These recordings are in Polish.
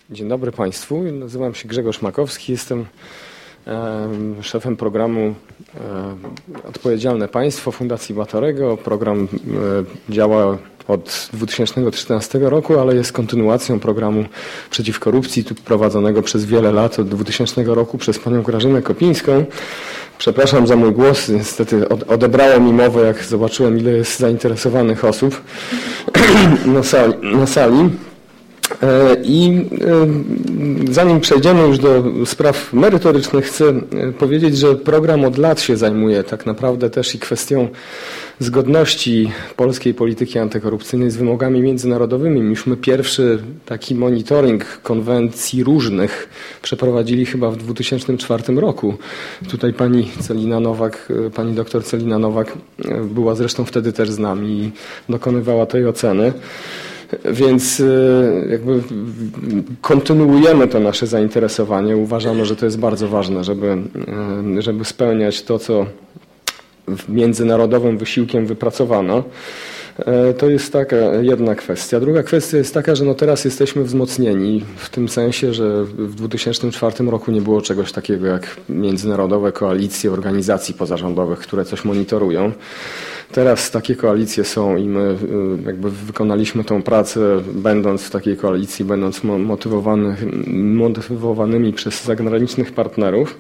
Dzień dobry Państwu. Nazywam się Grzegorz Makowski. Jestem szefem programu Odpowiedzialne Państwo Fundacji Batorego. Program działa od 2014 roku, ale jest kontynuacją programu przeciw korupcji prowadzonego przez wiele lat, od 2000 roku przez panią Grażynę Kopińską. Przepraszam za mój głos, niestety odebrało mi mowę, jak zobaczyłem, ile jest zainteresowanych osób na sali. I zanim przejdziemy już do spraw merytorycznych, chcę powiedzieć, że program od lat się zajmuje tak naprawdę też i kwestią zgodności polskiej polityki antykorupcyjnej z wymogami międzynarodowymi. Myśmy pierwszy taki monitoring konwencji różnych przeprowadzili chyba w 2004 roku. Tutaj pani doktor Celina Nowak była zresztą wtedy też z nami i dokonywała tej oceny. Więc jakby kontynuujemy to nasze zainteresowanie. Uważamy, że to jest bardzo ważne, żeby spełniać to, co międzynarodowym wysiłkiem wypracowano. To jest taka jedna kwestia. Druga kwestia jest taka, że teraz jesteśmy wzmocnieni w tym sensie, że w 2004 roku nie było czegoś takiego jak międzynarodowe koalicje organizacji pozarządowych, które coś monitorują. Teraz takie koalicje są i my jakby wykonaliśmy tą pracę, będąc w takiej koalicji, będąc motywowanymi przez zagranicznych partnerów.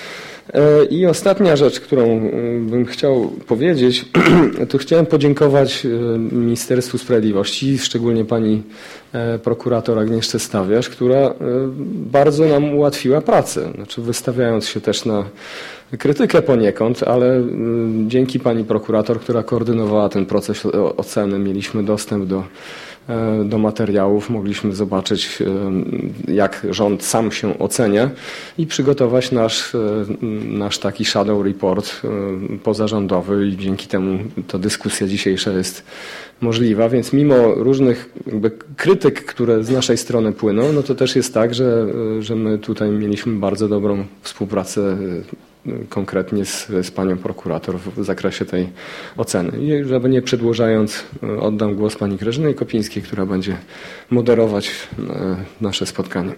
I ostatnia rzecz, którą bym chciał powiedzieć, to chciałem podziękować Ministerstwu Sprawiedliwości, szczególnie pani prokurator Agnieszce Stawiasz, która bardzo nam ułatwiła pracę, znaczy wystawiając się też na krytykę poniekąd, ale dzięki pani prokurator, która koordynowała ten proces oceny, mieliśmy dostęp do materiałów, mogliśmy zobaczyć, jak rząd sam się ocenia i przygotować nasz taki shadow report pozarządowy i dzięki temu ta dyskusja dzisiejsza jest możliwa, więc mimo różnych jakby krytyk, które z naszej strony płyną, no to też jest tak, że my tutaj mieliśmy bardzo dobrą współpracę konkretnie z panią prokurator w zakresie tej oceny. I żeby nie przedłużając, oddam głos pani Grażynie Kopińskiej, która będzie moderować nasze spotkanie.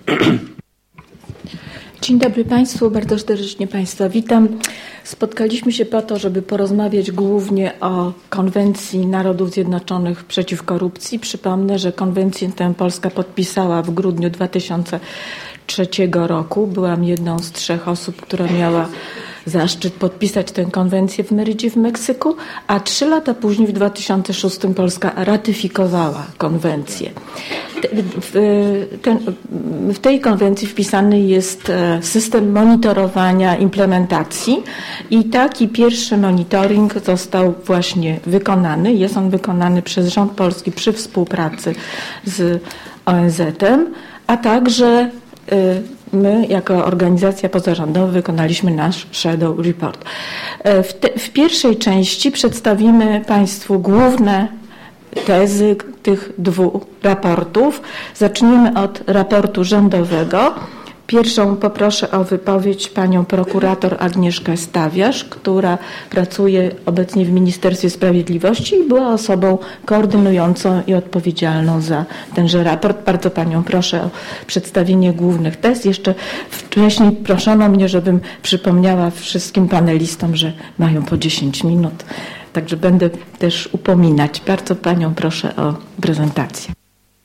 Dzień dobry Państwu, bardzo serdecznie Państwa witam. Spotkaliśmy się po to, żeby porozmawiać głównie o Konwencji Narodów Zjednoczonych przeciw korupcji. Przypomnę, że konwencję tę Polska podpisała w grudniu 2003 roku. Byłam jedną z 3 osób, która miała zaszczyt podpisać tę konwencję w Merydzie w Meksyku, a 3 lata później, w 2006 Polska ratyfikowała konwencję. W tej konwencji wpisany jest system monitorowania implementacji i taki pierwszy monitoring został właśnie wykonany. Jest on wykonany przez rząd polski przy współpracy z ONZ-em, a także my jako organizacja pozarządowa wykonaliśmy nasz shadow report. W pierwszej części przedstawimy Państwu główne tezy tych 2 raportów. Zaczniemy od raportu rządowego. Pierwszą poproszę o wypowiedź panią prokurator Agnieszkę Stawiasz, która pracuje obecnie w Ministerstwie Sprawiedliwości i była osobą koordynującą i odpowiedzialną za tenże raport. Bardzo panią proszę o przedstawienie głównych tez. Jeszcze wcześniej proszono mnie, żebym przypomniała wszystkim panelistom, że mają po 10 minut. Także będę też upominać. Bardzo panią proszę o prezentację.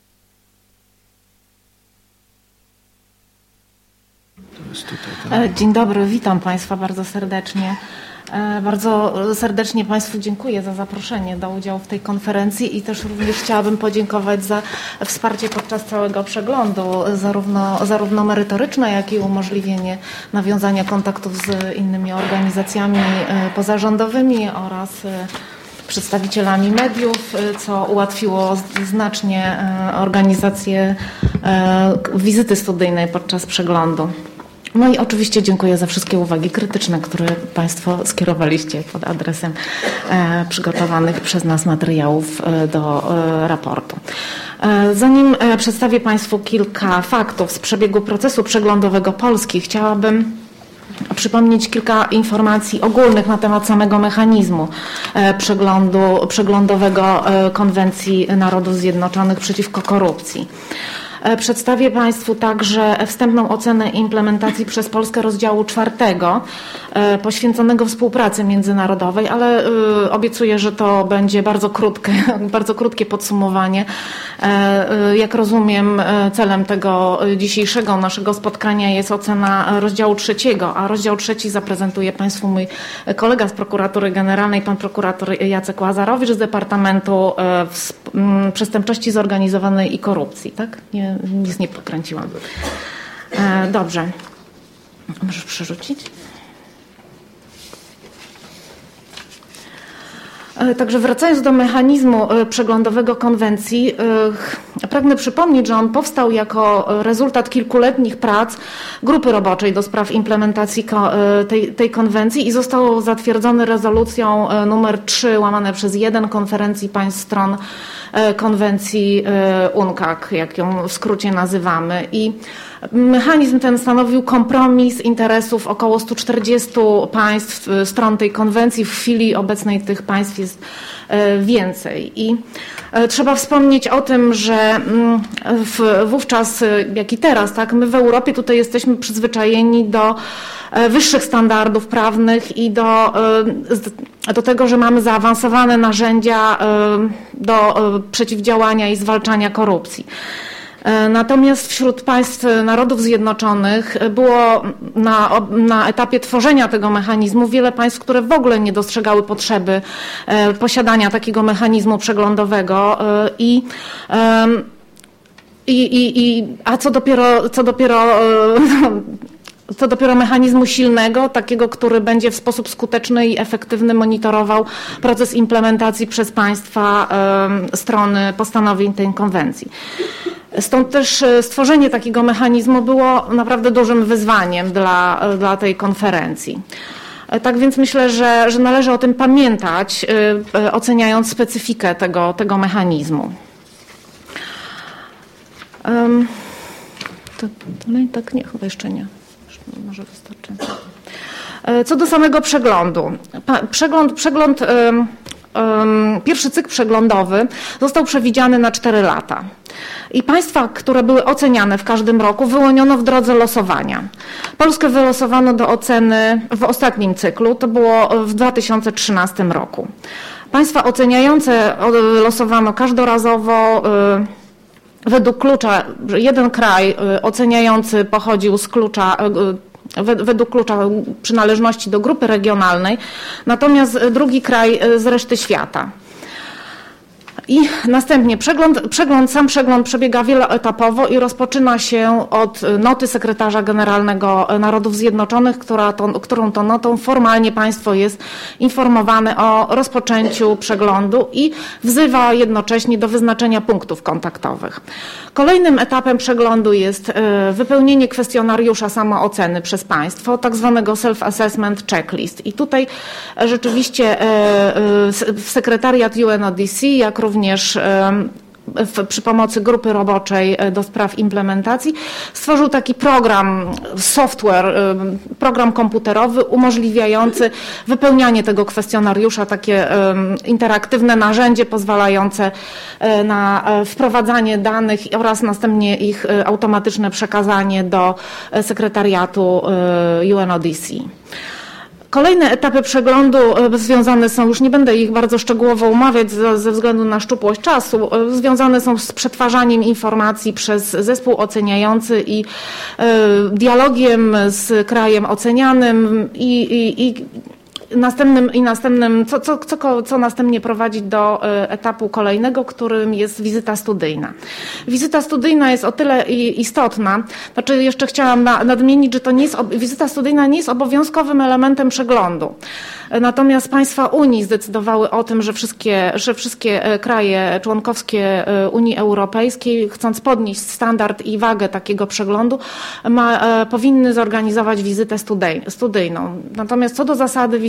Dzień dobry, witam Państwa bardzo serdecznie. Bardzo serdecznie Państwu dziękuję za zaproszenie do udziału w tej konferencji i też również chciałabym podziękować za wsparcie podczas całego przeglądu, zarówno merytoryczne, jak i umożliwienie nawiązania kontaktów z innymi organizacjami pozarządowymi oraz przedstawicielami mediów, co ułatwiło znacznie organizację wizyty studyjnej podczas przeglądu. No i oczywiście dziękuję za wszystkie uwagi krytyczne, które Państwo skierowaliście pod adresem przygotowanych przez nas materiałów do raportu. Zanim przedstawię Państwu kilka faktów z przebiegu procesu przeglądowego Polski, chciałabym przypomnieć kilka informacji ogólnych na temat samego mechanizmu przeglądowego Konwencji Narodów Zjednoczonych przeciwko korupcji. Przedstawię Państwu także wstępną ocenę implementacji przez Polskę rozdziału 4 poświęconego współpracy międzynarodowej, ale obiecuję, że to będzie bardzo krótkie podsumowanie. Jak rozumiem, celem tego dzisiejszego naszego spotkania jest ocena rozdziału 3, a rozdział 3 zaprezentuje Państwu mój kolega z Prokuratury Generalnej, pan prokurator Jacek Łazarowicz z Departamentu Przestępczości Zorganizowanej i Korupcji. Tak? Nic nie pokręciłam. Dobrze. Możesz przerzucić? Także wracając do mechanizmu przeglądowego konwencji, pragnę przypomnieć, że on powstał jako rezultat kilkuletnich prac grupy roboczej do spraw implementacji tej konwencji i został zatwierdzony rezolucją nr 3/1 Konferencji Państw Stron konwencji UNCAC, jak ją w skrócie nazywamy. I mechanizm ten stanowił kompromis interesów około 140 państw stron tej konwencji. W chwili obecnej tych państw jest więcej. I trzeba wspomnieć o tym, że wówczas, jak i teraz, tak, my w Europie tutaj jesteśmy przyzwyczajeni do wyższych standardów prawnych i do tego, że mamy zaawansowane narzędzia do przeciwdziałania i zwalczania korupcji. Natomiast wśród państw Narodów Zjednoczonych było na etapie tworzenia tego mechanizmu wiele państw, które w ogóle nie dostrzegały potrzeby posiadania takiego mechanizmu przeglądowego a co dopiero mechanizmu silnego, takiego, który będzie w sposób skuteczny i efektywny monitorował proces implementacji przez państwa strony postanowień tej konwencji. Stąd też stworzenie takiego mechanizmu było naprawdę dużym wyzwaniem dla tej konferencji. Tak więc myślę, że należy o tym pamiętać, oceniając specyfikę tego mechanizmu. Tak, nie, chyba jeszcze nie. Może wystarczy. Co do samego przeglądu. Pierwszy cykl przeglądowy został przewidziany na 4 lata. I państwa, które były oceniane w każdym roku, wyłoniono w drodze losowania. Polskę wylosowano do oceny w ostatnim cyklu, to było w 2013 roku. Państwa oceniające losowano każdorazowo według klucza. Jeden kraj oceniający pochodził z klucza według klucza przynależności do grupy regionalnej, natomiast drugi kraj z reszty świata. I następnie sam przegląd przebiega wieloetapowo i rozpoczyna się od noty sekretarza generalnego Narodów Zjednoczonych, którą to notą formalnie państwo jest informowane o rozpoczęciu przeglądu i wzywa jednocześnie do wyznaczenia punktów kontaktowych. Kolejnym etapem przeglądu jest wypełnienie kwestionariusza samooceny przez państwo, tak zwanego self-assessment checklist. I tutaj rzeczywiście sekretariat UNODC, jak również przy pomocy grupy roboczej do spraw implementacji stworzył taki program komputerowy umożliwiający wypełnianie tego kwestionariusza, takie interaktywne narzędzie pozwalające na wprowadzanie danych oraz następnie ich automatyczne przekazanie do sekretariatu UNODC. Kolejne etapy przeglądu związane są, już nie będę ich bardzo szczegółowo omawiać ze względu na szczupłość czasu, związane są z przetwarzaniem informacji przez zespół oceniający i dialogiem z krajem ocenianym i następnym, co następnie prowadzi do etapu kolejnego, którym jest wizyta studyjna. Wizyta studyjna jest o tyle istotna, znaczy jeszcze chciałam nadmienić, że wizyta studyjna nie jest obowiązkowym elementem przeglądu. Natomiast państwa Unii zdecydowały o tym, że wszystkie kraje członkowskie Unii Europejskiej, chcąc podnieść standard i wagę takiego przeglądu, powinny zorganizować wizytę studyjną. Natomiast co do zasady wizyta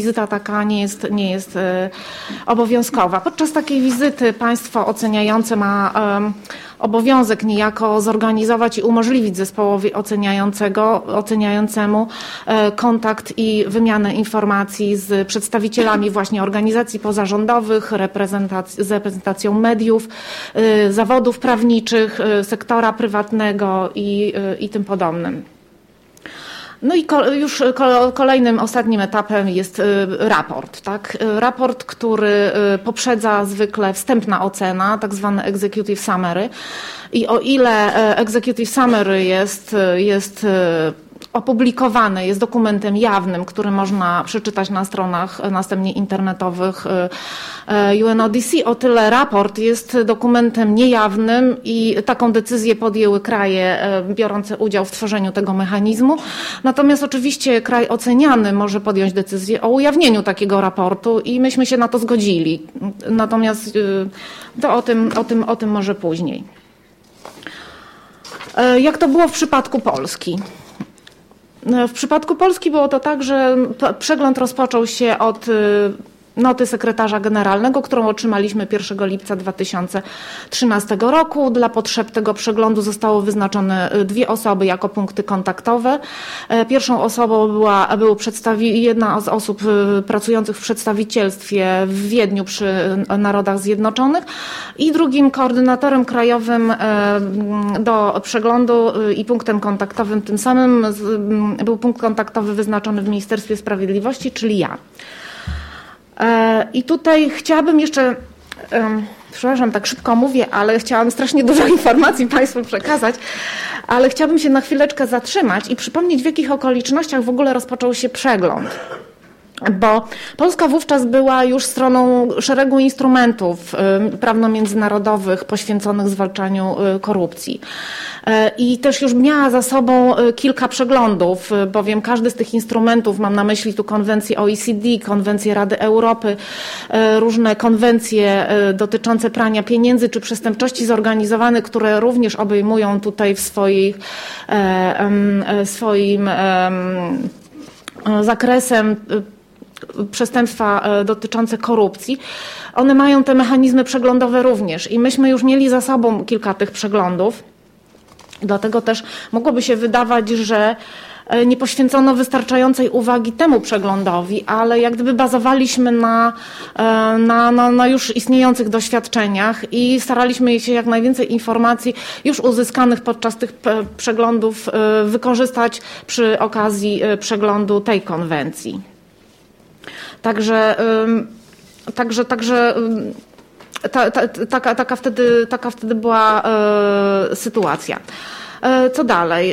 wizyta taka nie jest obowiązkowa. Podczas takiej wizyty państwo oceniające ma obowiązek niejako zorganizować i umożliwić zespołowi oceniającemu kontakt i wymianę informacji z przedstawicielami właśnie organizacji pozarządowych, z reprezentacją mediów, zawodów prawniczych, sektora prywatnego i tym podobnym. No i już kolejnym, ostatnim etapem jest raport. Tak? Raport, który poprzedza zwykle wstępna ocena, tak zwane executive summary. I o ile executive summary jest opublikowane, jest dokumentem jawnym, który można przeczytać na stronach następnie internetowych UNODC, o tyle raport jest dokumentem niejawnym i taką decyzję podjęły kraje biorące udział w tworzeniu tego mechanizmu. Natomiast oczywiście kraj oceniany może podjąć decyzję o ujawnieniu takiego raportu i myśmy się na to zgodzili. Natomiast to o tym może później. Jak to było w przypadku Polski? W przypadku Polski było to tak, że przegląd rozpoczął się od noty sekretarza generalnego, którą otrzymaliśmy 1 lipca 2013 roku. Dla potrzeb tego przeglądu zostało wyznaczone 2 osoby jako punkty kontaktowe. Pierwszą osobą był jedna z osób pracujących w przedstawicielstwie w Wiedniu przy Narodach Zjednoczonych i drugim koordynatorem krajowym do przeglądu i punktem kontaktowym tym samym był punkt kontaktowy wyznaczony w Ministerstwie Sprawiedliwości, czyli ja. I tutaj chciałabym jeszcze, przepraszam, tak szybko mówię, ale chciałam strasznie dużo informacji Państwu przekazać, ale chciałabym się na chwileczkę zatrzymać i przypomnieć, w jakich okolicznościach w ogóle rozpoczął się przegląd. Bo Polska wówczas była już stroną szeregu instrumentów prawno-międzynarodowych poświęconych zwalczaniu korupcji. I też już miała za sobą kilka przeglądów, bowiem każdy z tych instrumentów, mam na myśli tu konwencję OECD, konwencję Rady Europy, różne konwencje dotyczące prania pieniędzy czy przestępczości zorganizowanych, które również obejmują tutaj w swoim zakresem przestępstwa dotyczące korupcji, one mają te mechanizmy przeglądowe również i myśmy już mieli za sobą kilka tych przeglądów. Dlatego też mogłoby się wydawać, że nie poświęcono wystarczającej uwagi temu przeglądowi, ale jak gdyby bazowaliśmy na już istniejących doświadczeniach i staraliśmy się jak najwięcej informacji już uzyskanych podczas tych przeglądów wykorzystać przy okazji przeglądu tej konwencji. Także taka wtedy była sytuacja. Co dalej?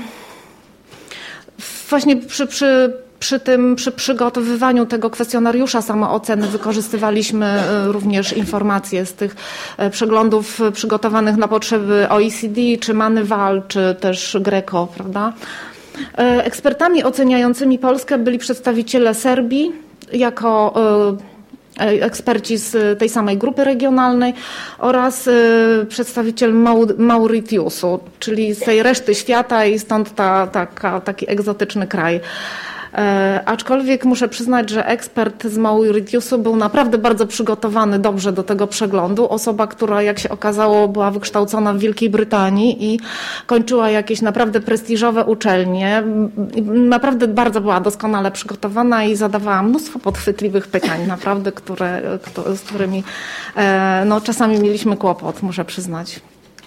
Właśnie przy przygotowywaniu tego kwestionariusza samooceny wykorzystywaliśmy również informacje z tych przeglądów przygotowanych na potrzeby OECD, czy Moneyval, czy też GRECO, prawda? Ekspertami oceniającymi Polskę byli przedstawiciele Serbii jako eksperci z tej samej grupy regionalnej oraz przedstawiciel Mauritiusu, czyli z tej reszty świata i stąd taki egzotyczny kraj. Aczkolwiek muszę przyznać, że ekspert z Mauritiusu był naprawdę bardzo przygotowany dobrze do tego przeglądu. Osoba, która jak się okazało była wykształcona w Wielkiej Brytanii i kończyła jakieś naprawdę prestiżowe uczelnie. Naprawdę bardzo była doskonale przygotowana i zadawała mnóstwo podchwytliwych pytań, naprawdę, z którymi no, czasami mieliśmy kłopot, muszę przyznać.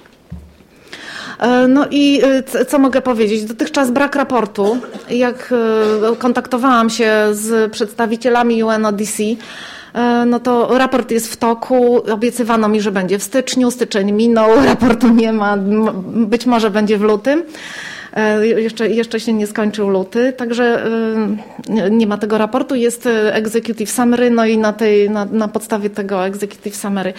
No i co mogę powiedzieć? Dotychczas brak raportu. Jak kontaktowałam się z przedstawicielami UNODC, no to raport jest w toku. Obiecywano mi, że będzie w styczniu. Styczeń minął, raportu nie ma. Być może będzie w lutym. Jeszcze się nie skończył luty, także nie ma tego raportu. Jest executive summary, no i na podstawie tego executive summary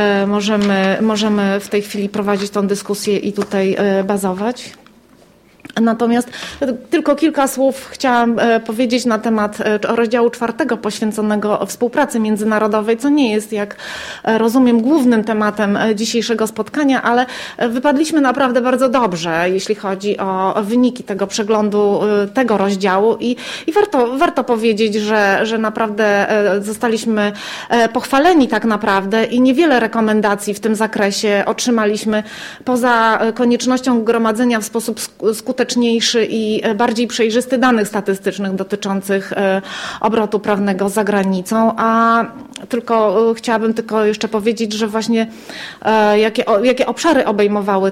możemy w tej chwili prowadzić tą dyskusję i tutaj bazować. Natomiast tylko kilka słów chciałam powiedzieć na temat rozdziału 4 poświęconego współpracy międzynarodowej, co nie jest, jak rozumiem, głównym tematem dzisiejszego spotkania, ale wypadliśmy naprawdę bardzo dobrze, jeśli chodzi o wyniki tego przeglądu, tego rozdziału i warto powiedzieć, że naprawdę zostaliśmy pochwaleni tak naprawdę i niewiele rekomendacji w tym zakresie otrzymaliśmy poza koniecznością gromadzenia w sposób skuteczniejszy i bardziej przejrzysty danych statystycznych dotyczących obrotu prawnego za granicą, a chciałabym jeszcze powiedzieć, że właśnie jakie obszary obejmowały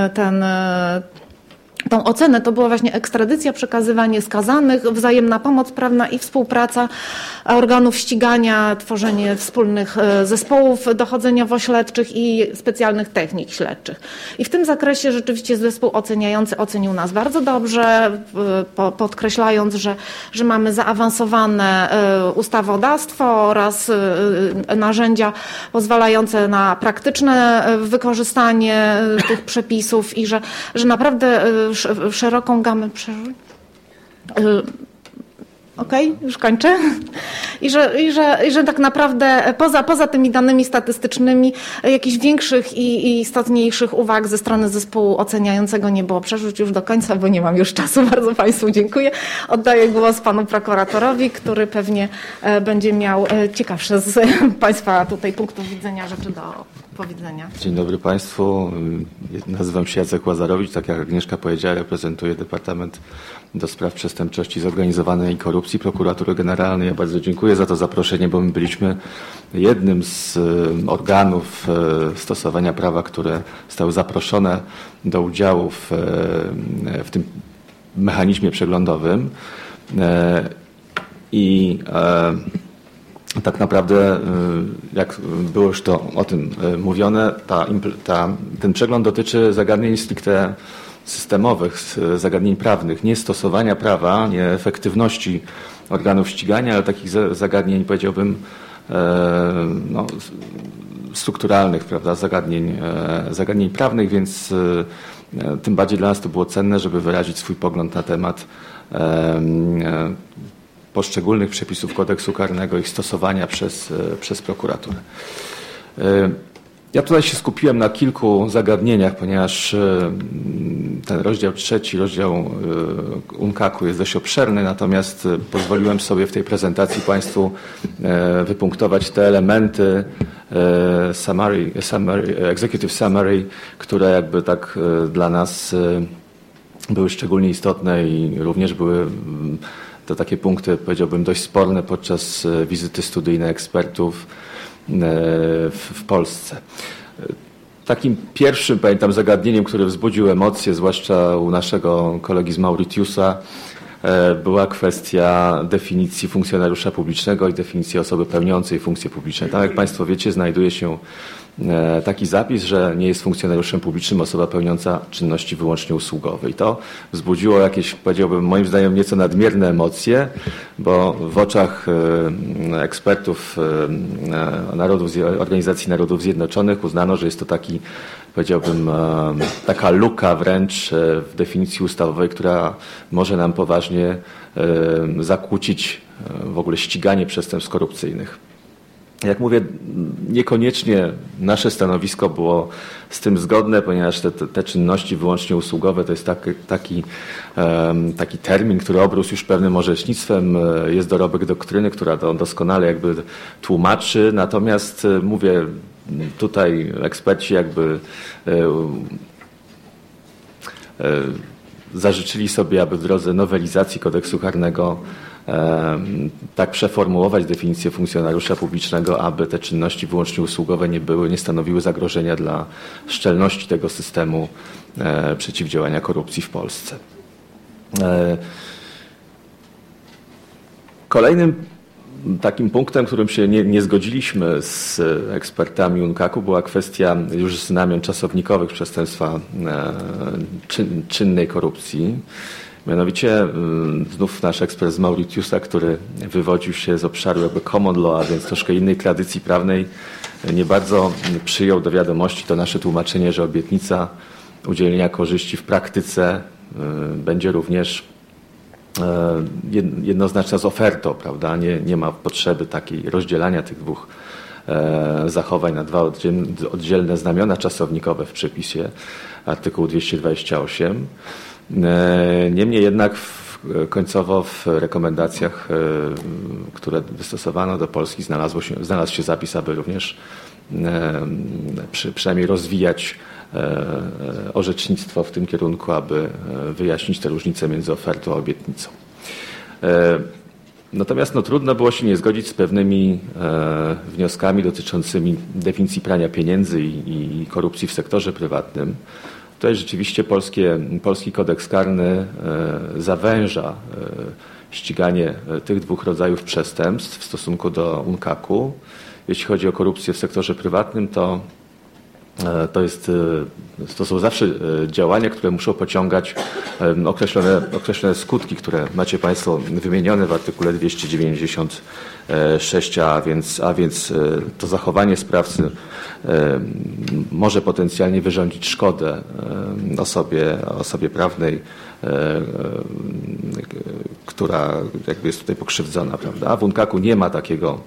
tą ocenę, to była właśnie ekstradycja, przekazywanie skazanych, wzajemna pomoc prawna i współpraca organów ścigania, tworzenie wspólnych zespołów dochodzeniowo-śledczych i specjalnych technik śledczych. I w tym zakresie rzeczywiście zespół oceniający ocenił nas bardzo dobrze, podkreślając, że mamy zaawansowane ustawodawstwo oraz narzędzia pozwalające na praktyczne wykorzystanie tych przepisów i że naprawdę szeroką gamę już kończę. I że tak naprawdę poza tymi danymi statystycznymi jakichś większych i istotniejszych uwag ze strony zespołu oceniającego nie było. Przerzuć już do końca, bo nie mam już czasu. Bardzo Państwu dziękuję. Oddaję głos panu prokuratorowi, który pewnie będzie miał ciekawsze z Państwa tutaj punktów widzenia rzeczy do powiedzenia. Dzień dobry Państwu. Nazywam się Jacek Łazarowicz. Tak jak Agnieszka powiedziała, reprezentuję Departament do Spraw Przestępczości Zorganizowanej i Korupcji Prokuratury Generalnej. Ja bardzo dziękuję za to zaproszenie, bo my byliśmy jednym z organów stosowania prawa, które zostały zaproszone do udziału w tym mechanizmie przeglądowym. I tak naprawdę, jak było już to o tym mówione, ten przegląd dotyczy zagadnień stricte systemowych, zagadnień prawnych, nie stosowania prawa, nie efektywności organów ścigania, ale takich zagadnień, powiedziałbym, strukturalnych, prawda, zagadnień prawnych, więc tym bardziej dla nas to było cenne, żeby wyrazić swój pogląd na temat poszczególnych przepisów kodeksu karnego, ich stosowania przez prokuraturę. Ja tutaj się skupiłem na kilku zagadnieniach, ponieważ ten rozdział 3, rozdział UNCAK-u jest dość obszerny, natomiast pozwoliłem sobie w tej prezentacji Państwu wypunktować te elementy executive summary, które jakby tak dla nas były szczególnie istotne i również były to takie punkty, powiedziałbym, dość sporne podczas wizyty studyjnej ekspertów w Polsce. Takim pierwszym, pamiętam, zagadnieniem, które wzbudziło emocje, zwłaszcza u naszego kolegi z Mauritiusa, była kwestia definicji funkcjonariusza publicznego i definicji osoby pełniącej funkcje publiczne. Tam, jak Państwo wiecie, znajduje się taki zapis, że nie jest funkcjonariuszem publicznym osoba pełniąca czynności wyłącznie usługowe. I to wzbudziło jakieś, powiedziałbym, moim zdaniem nieco nadmierne emocje, bo w oczach ekspertów Organizacji Narodów Zjednoczonych uznano, że jest to taki, powiedziałbym, taka luka wręcz w definicji ustawowej, która może nam poważnie zakłócić w ogóle ściganie przestępstw korupcyjnych. Jak mówię, niekoniecznie nasze stanowisko było z tym zgodne, ponieważ te czynności wyłącznie usługowe to jest taki termin, który obrósł już pewnym orzecznictwem, jest dorobek doktryny, która to doskonale jakby tłumaczy, natomiast mówię, tutaj eksperci jakby zażyczyli sobie, aby w drodze nowelizacji kodeksu karnego tak przeformułować definicję funkcjonariusza publicznego, aby te czynności wyłącznie usługowe nie stanowiły zagrożenia dla szczelności tego systemu przeciwdziałania korupcji w Polsce. Kolejnym takim punktem, którym się nie zgodziliśmy z ekspertami UNCAK-u, była kwestia już znamion czasownikowych przestępstwa czynnej korupcji. Mianowicie znów nasz ekspert z Mauritiusa, który wywodził się z obszaru jakby common law, a więc troszkę innej tradycji prawnej, nie bardzo przyjął do wiadomości to nasze tłumaczenie, że obietnica udzielenia korzyści w praktyce będzie również jednoznaczna z ofertą, prawda? Nie ma potrzeby takiej rozdzielania tych dwóch zachowań na dwa oddzielne znamiona czasownikowe w przepisie artykułu 228. Niemniej jednak końcowo w rekomendacjach, które wystosowano do Polski, znalazł się zapis, aby również przynajmniej rozwijać orzecznictwo w tym kierunku, aby wyjaśnić te różnice między ofertą a obietnicą. Natomiast trudno było się nie zgodzić z pewnymi wnioskami dotyczącymi definicji prania pieniędzy i korupcji w sektorze prywatnym. Tutaj rzeczywiście polski kodeks karny zawęża ściganie tych dwóch rodzajów przestępstw w stosunku do UNCAK-u. Jeśli chodzi o korupcję w sektorze prywatnym, to są zawsze działania, które muszą pociągać określone skutki, które macie Państwo wymienione w artykule 296, a więc to zachowanie sprawcy może potencjalnie wyrządzić szkodę osobie prawnej, która jakby jest tutaj pokrzywdzona, prawda? A w UNCAK-u nie ma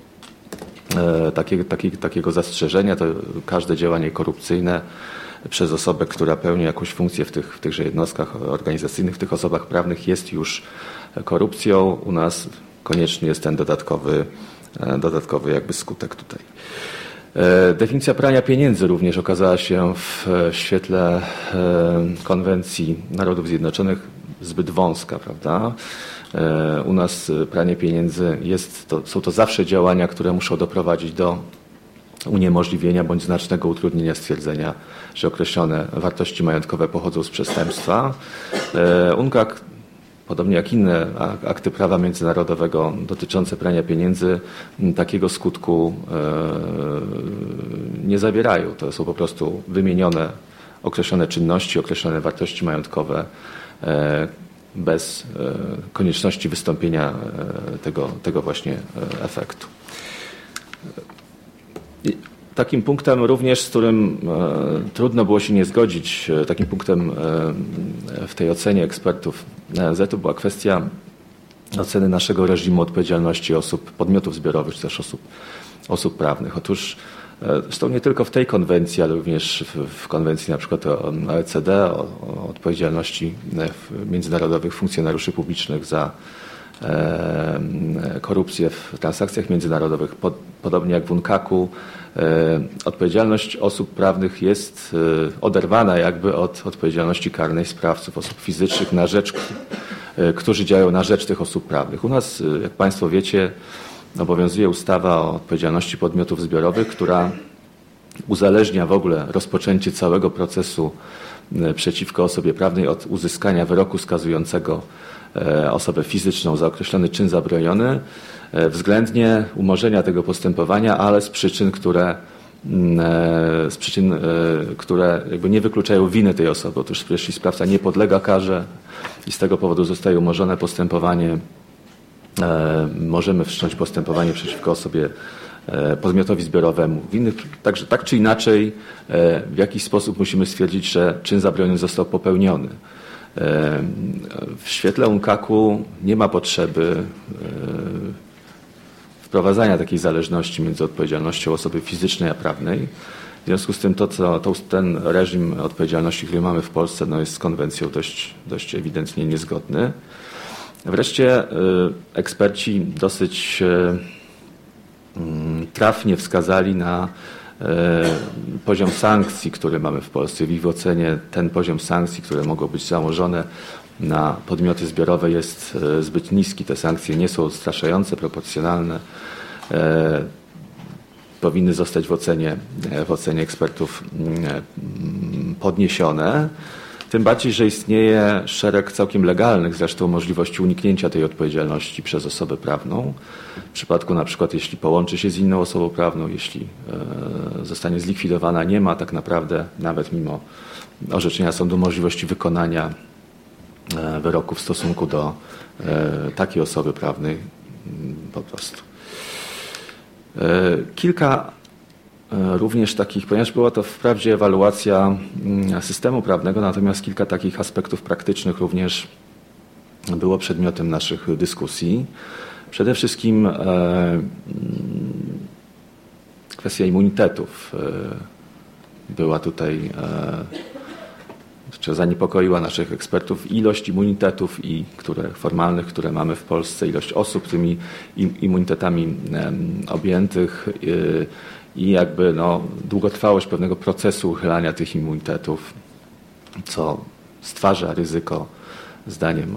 takiego zastrzeżenia. To każde działanie korupcyjne przez osobę, która pełni jakąś funkcję w tychże jednostkach organizacyjnych, w tych osobach prawnych jest już korupcją. U nas konieczny jest ten dodatkowy jakby skutek tutaj. Definicja prania pieniędzy również okazała się w świetle Konwencji Narodów Zjednoczonych zbyt wąska, prawda? U nas pranie pieniędzy są to zawsze działania, które muszą doprowadzić do uniemożliwienia bądź znacznego utrudnienia stwierdzenia, że określone wartości majątkowe pochodzą z przestępstwa. UNCAK, podobnie jak inne akty prawa międzynarodowego dotyczące prania pieniędzy, takiego skutku nie zawierają. To są po prostu wymienione określone czynności, określone wartości majątkowe bez konieczności wystąpienia tego właśnie efektu. Takim punktem również, z którym trudno było się nie zgodzić, takim punktem w tej ocenie ekspertów ONZ-u była kwestia oceny naszego reżimu odpowiedzialności podmiotów zbiorowych, czy też osób prawnych. Otóż zresztą nie tylko w tej konwencji, ale również w konwencji na przykład OECD o odpowiedzialności międzynarodowych funkcjonariuszy publicznych za korupcję w transakcjach międzynarodowych, podobnie jak w UNCAK-u, odpowiedzialność osób prawnych jest oderwana jakby od odpowiedzialności karnej sprawców, osób fizycznych, którzy działają na rzecz tych osób prawnych. U nas, jak Państwo wiecie, obowiązuje ustawa o odpowiedzialności podmiotów zbiorowych, która uzależnia w ogóle rozpoczęcie całego procesu przeciwko osobie prawnej od uzyskania wyroku skazującego osobę fizyczną za określony czyn zabroniony, względnie umorzenia tego postępowania, ale z przyczyn, które jakby nie wykluczają winy tej osoby. Otóż jeśli sprawca nie podlega karze i z tego powodu zostaje umorzone postępowanie, możemy wszcząć postępowanie przeciwko osobie, podmiotowi zbiorowemu. Także tak czy inaczej w jakiś sposób musimy stwierdzić, że czyn zabroniony został popełniony. W świetle UNCAK-u nie ma potrzeby wprowadzania takiej zależności między odpowiedzialnością osoby fizycznej a prawnej. W związku z tym ten reżim odpowiedzialności, który mamy w Polsce, jest z konwencją dość ewidentnie niezgodny. Wreszcie eksperci dosyć trafnie wskazali na poziom sankcji, który mamy w Polsce. W ich ocenie ten poziom sankcji, które mogą być nałożone na podmioty zbiorowe, jest zbyt niski. Te sankcje nie są odstraszające, proporcjonalne. Powinny zostać w ocenie ekspertów podniesione. Tym bardziej, że istnieje szereg całkiem legalnych zresztą możliwości uniknięcia tej odpowiedzialności przez osobę prawną. W przypadku na przykład, jeśli połączy się z inną osobą prawną, jeśli zostanie zlikwidowana, nie ma tak naprawdę, nawet mimo orzeczenia sądu, możliwości wykonania wyroku w stosunku do takiej osoby prawnej po prostu. Kilka również takich, ponieważ była to wprawdzie ewaluacja systemu prawnego, natomiast kilka takich aspektów praktycznych również było przedmiotem naszych dyskusji. Przede wszystkim kwestia immunitetów była tutaj, czy zaniepokoiła naszych ekspertów ilość immunitetów formalnych, które mamy w Polsce, ilość osób tymi immunitetami objętych i jakby długotrwałość pewnego procesu uchylania tych immunitetów, co stwarza ryzyko, zdaniem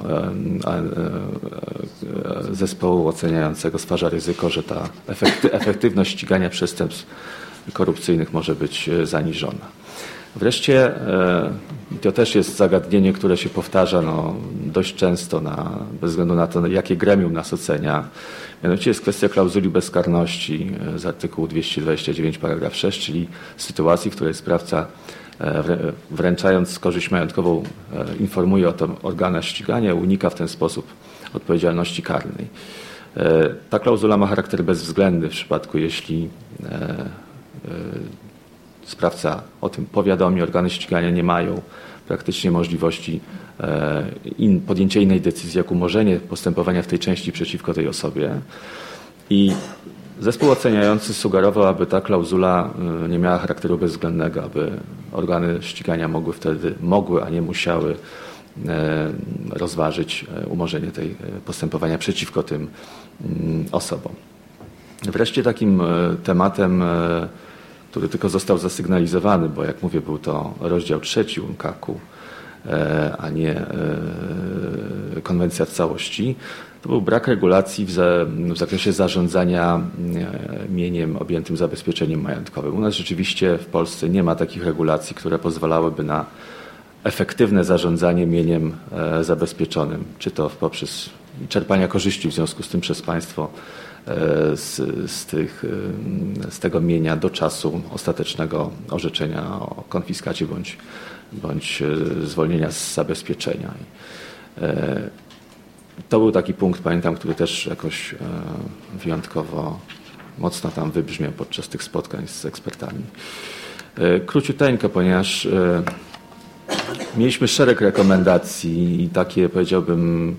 zespołu oceniającego, stwarza ryzyko, że ta efektywność ścigania przestępstw korupcyjnych może być zaniżona. Wreszcie, to też jest zagadnienie, które się powtarza dość często bez względu na to, jakie gremium nas ocenia. Mianowicie jest kwestia klauzuli bezkarności z artykułu 229 paragraf 6, czyli sytuacji, w której sprawca wręczając korzyść majątkową informuje o tym organa ścigania, unika w ten sposób odpowiedzialności karnej. Ta klauzula ma charakter bezwzględny w przypadku, jeśli sprawca o tym powiadomi, organy ścigania nie mają praktycznie możliwości podjęcia innej decyzji, jak umorzenie postępowania w tej części przeciwko tej osobie. I zespół oceniający sugerował, aby ta klauzula nie miała charakteru bezwzględnego, aby organy ścigania mogły, a nie musiały rozważyć umorzenie tej postępowania przeciwko tym osobom. Wreszcie takim tematem, który tylko został zasygnalizowany, bo jak mówię, był to rozdział 3 UNCAC-u, a nie konwencja w całości, to był brak regulacji w zakresie zarządzania mieniem objętym zabezpieczeniem majątkowym. U nas rzeczywiście w Polsce nie ma takich regulacji, które pozwalałyby na efektywne zarządzanie mieniem zabezpieczonym, czy to poprzez czerpania korzyści w związku z tym przez państwo z tego mienia do czasu ostatecznego orzeczenia o konfiskacie bądź zwolnienia z zabezpieczenia. To był taki punkt, pamiętam, który też jakoś wyjątkowo mocno tam wybrzmiał podczas tych spotkań z ekspertami. Króciuteńko, ponieważ mieliśmy szereg rekomendacji i takie, powiedziałbym,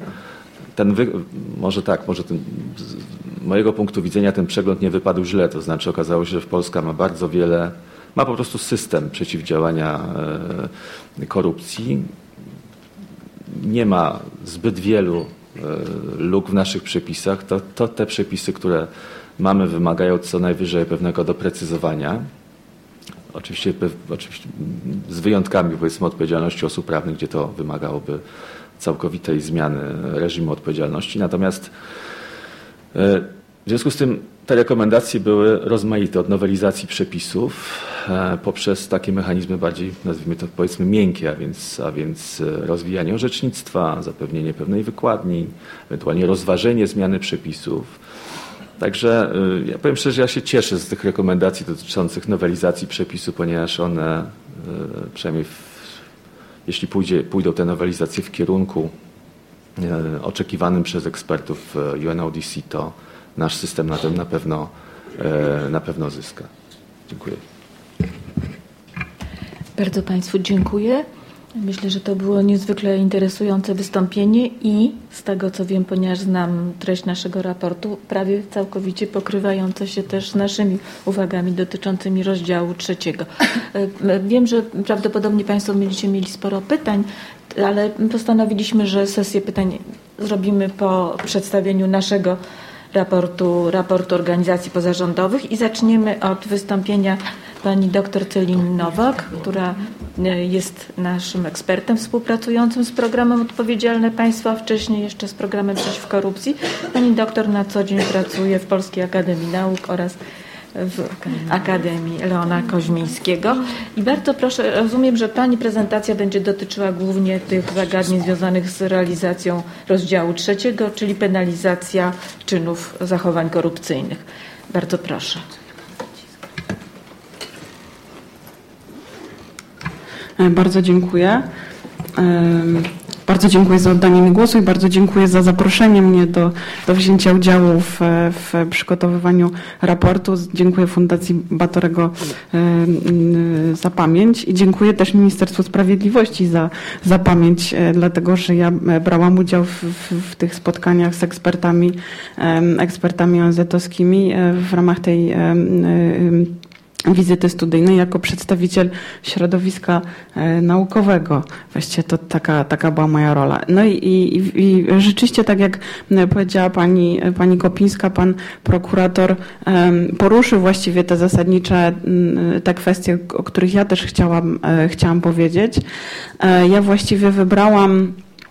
z mojego punktu widzenia ten przegląd nie wypadł źle, to znaczy okazało się, że Polska ma po prostu system przeciwdziałania korupcji. Nie ma zbyt wielu luk w naszych przepisach. To te przepisy, które mamy, wymagają co najwyżej pewnego doprecyzowania. Oczywiście z wyjątkami, powiedzmy, odpowiedzialności osób prawnych, gdzie to wymagałoby całkowitej zmiany reżimu odpowiedzialności. Natomiast w związku z tym te rekomendacje były rozmaite, od nowelizacji przepisów poprzez takie mechanizmy bardziej, nazwijmy to, powiedzmy, miękkie, a więc rozwijanie orzecznictwa, zapewnienie pewnej wykładni, ewentualnie rozważenie zmiany przepisów. Także ja powiem szczerze, ja się cieszę z tych rekomendacji dotyczących nowelizacji przepisu, ponieważ one, przynajmniej jeśli pójdą te nowelizacje w kierunku oczekiwanym przez ekspertów UNODC, to nasz system na tym na pewno zyska. Dziękuję. Bardzo Państwu dziękuję. Myślę, że to było niezwykle interesujące wystąpienie i z tego, co wiem, ponieważ znam treść naszego raportu, prawie całkowicie pokrywające się też z naszymi uwagami dotyczącymi rozdziału 3. Wiem, że prawdopodobnie Państwo będziecie mieli sporo pytań, ale postanowiliśmy, że sesję pytań zrobimy po przedstawieniu naszego raportu organizacji pozarządowych i zaczniemy od wystąpienia pani dr Celiny Nowak, która jest naszym ekspertem współpracującym z programem Odpowiedzialne Państwo, a wcześniej jeszcze z programem Przeciw Korupcji. Pani doktor na co dzień pracuje w Polskiej Akademii Nauk oraz w Akademii Leona Koźmińskiego. I bardzo proszę, rozumiem, że Pani prezentacja będzie dotyczyła głównie tych zagadnień związanych z realizacją rozdziału 3, czyli penalizacja czynów zachowań korupcyjnych. Bardzo proszę. Bardzo dziękuję. Bardzo dziękuję za oddanie mi głosu i bardzo dziękuję za zaproszenie mnie do wzięcia udziału w przygotowywaniu raportu. Dziękuję Fundacji Batorego za pamięć i dziękuję też Ministerstwu Sprawiedliwości za pamięć, dlatego że ja brałam udział w tych spotkaniach z ekspertami ONZ-owskimi w ramach tej wizyty studyjnej jako przedstawiciel środowiska naukowego. Właściwie to taka była moja rola. No i rzeczywiście, tak jak powiedziała pani Kopińska, pan prokurator poruszył właściwie te zasadnicze te kwestie, o których ja też chciałam powiedzieć. Ja właściwie wybrałam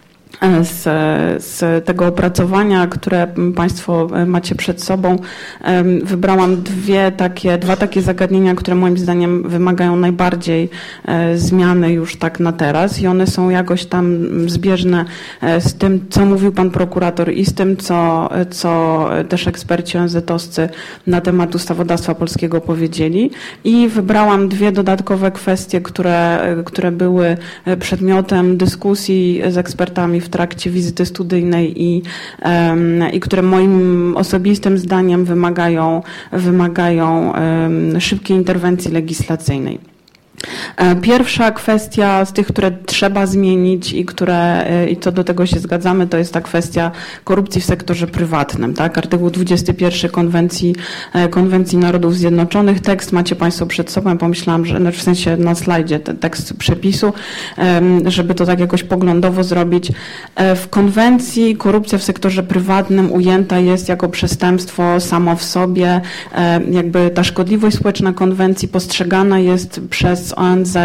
z tego opracowania, które Państwo macie przed sobą, wybrałam dwa takie zagadnienia, które moim zdaniem wymagają najbardziej zmiany już tak na teraz i one są jakoś tam zbieżne z tym, co mówił pan prokurator i z tym, co też eksperci ONZ-owscy na temat ustawodawstwa polskiego powiedzieli i wybrałam dwie dodatkowe kwestie, które były przedmiotem dyskusji z ekspertami w trakcie wizyty studyjnej i które moim osobistym zdaniem wymagają szybkiej interwencji legislacyjnej. Pierwsza kwestia z tych, które trzeba zmienić i co do tego się zgadzamy, to jest ta kwestia korupcji w sektorze prywatnym, tak? Artykuł 21 Konwencji Narodów Zjednoczonych. Tekst macie Państwo przed sobą. Pomyślałam, że w sensie na slajdzie ten tekst przepisu, żeby to tak jakoś poglądowo zrobić. W konwencji korupcja w sektorze prywatnym ujęta jest jako przestępstwo samo w sobie. Jakby ta szkodliwość społeczna konwencji postrzegana jest przez ONZ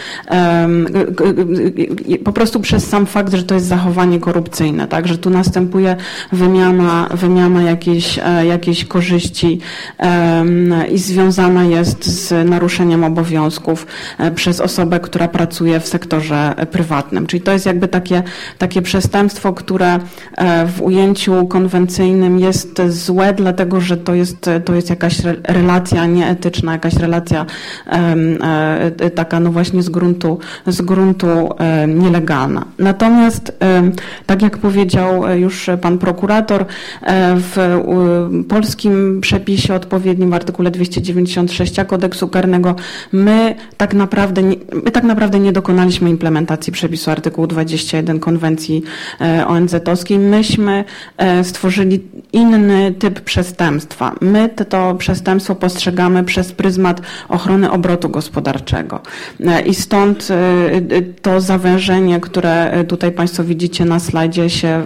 po prostu przez sam fakt, że to jest zachowanie korupcyjne, tak, że tu następuje wymiana jakiejś korzyści i związana jest z naruszeniem obowiązków przez osobę, która pracuje w sektorze prywatnym. Czyli to jest jakby takie przestępstwo, które w ujęciu konwencyjnym jest złe, dlatego że to jest jakaś relacja nieetyczna, jakaś relacja taka no właśnie z gruntu nielegalna. Natomiast tak jak powiedział już pan prokurator, w polskim przepisie odpowiednim w artykule 296 Kodeksu Karnego my tak naprawdę nie dokonaliśmy implementacji przepisu artykułu 21 Konwencji ONZ-owskiej. Myśmy stworzyli inny typ przestępstwa. My to przestępstwo postrzegamy przez pryzmat ochrony obrotu gospodarczego. I stąd to zawężenie, które tutaj Państwo widzicie na slajdzie, się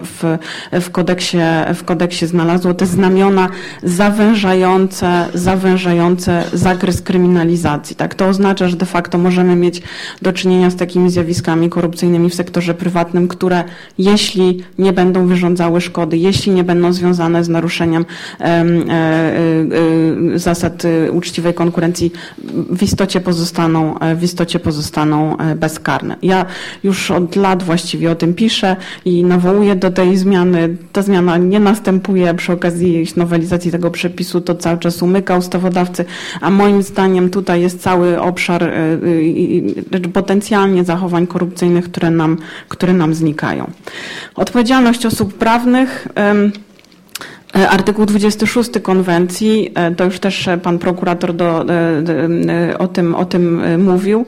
w kodeksie znalazło, te znamiona zawężające zakres kryminalizacji. Tak? To oznacza, że de facto możemy mieć do czynienia z takimi zjawiskami korupcyjnymi w sektorze prywatnym, które jeśli nie będą wyrządzały szkody, jeśli nie będą związane z naruszeniem zasad uczciwej konkurencji, w istocie pozostaną bezkarne. Ja już od lat właściwie o tym piszę i nawołuję do tej zmiany. Ta zmiana nie następuje przy okazji nowelizacji tego przepisu, to cały czas umyka ustawodawcy, a moim zdaniem tutaj jest cały obszar potencjalnie zachowań korupcyjnych, które nam znikają. Odpowiedzialność osób prawnych. Artykuł 26 konwencji, to już też pan prokurator o tym mówił.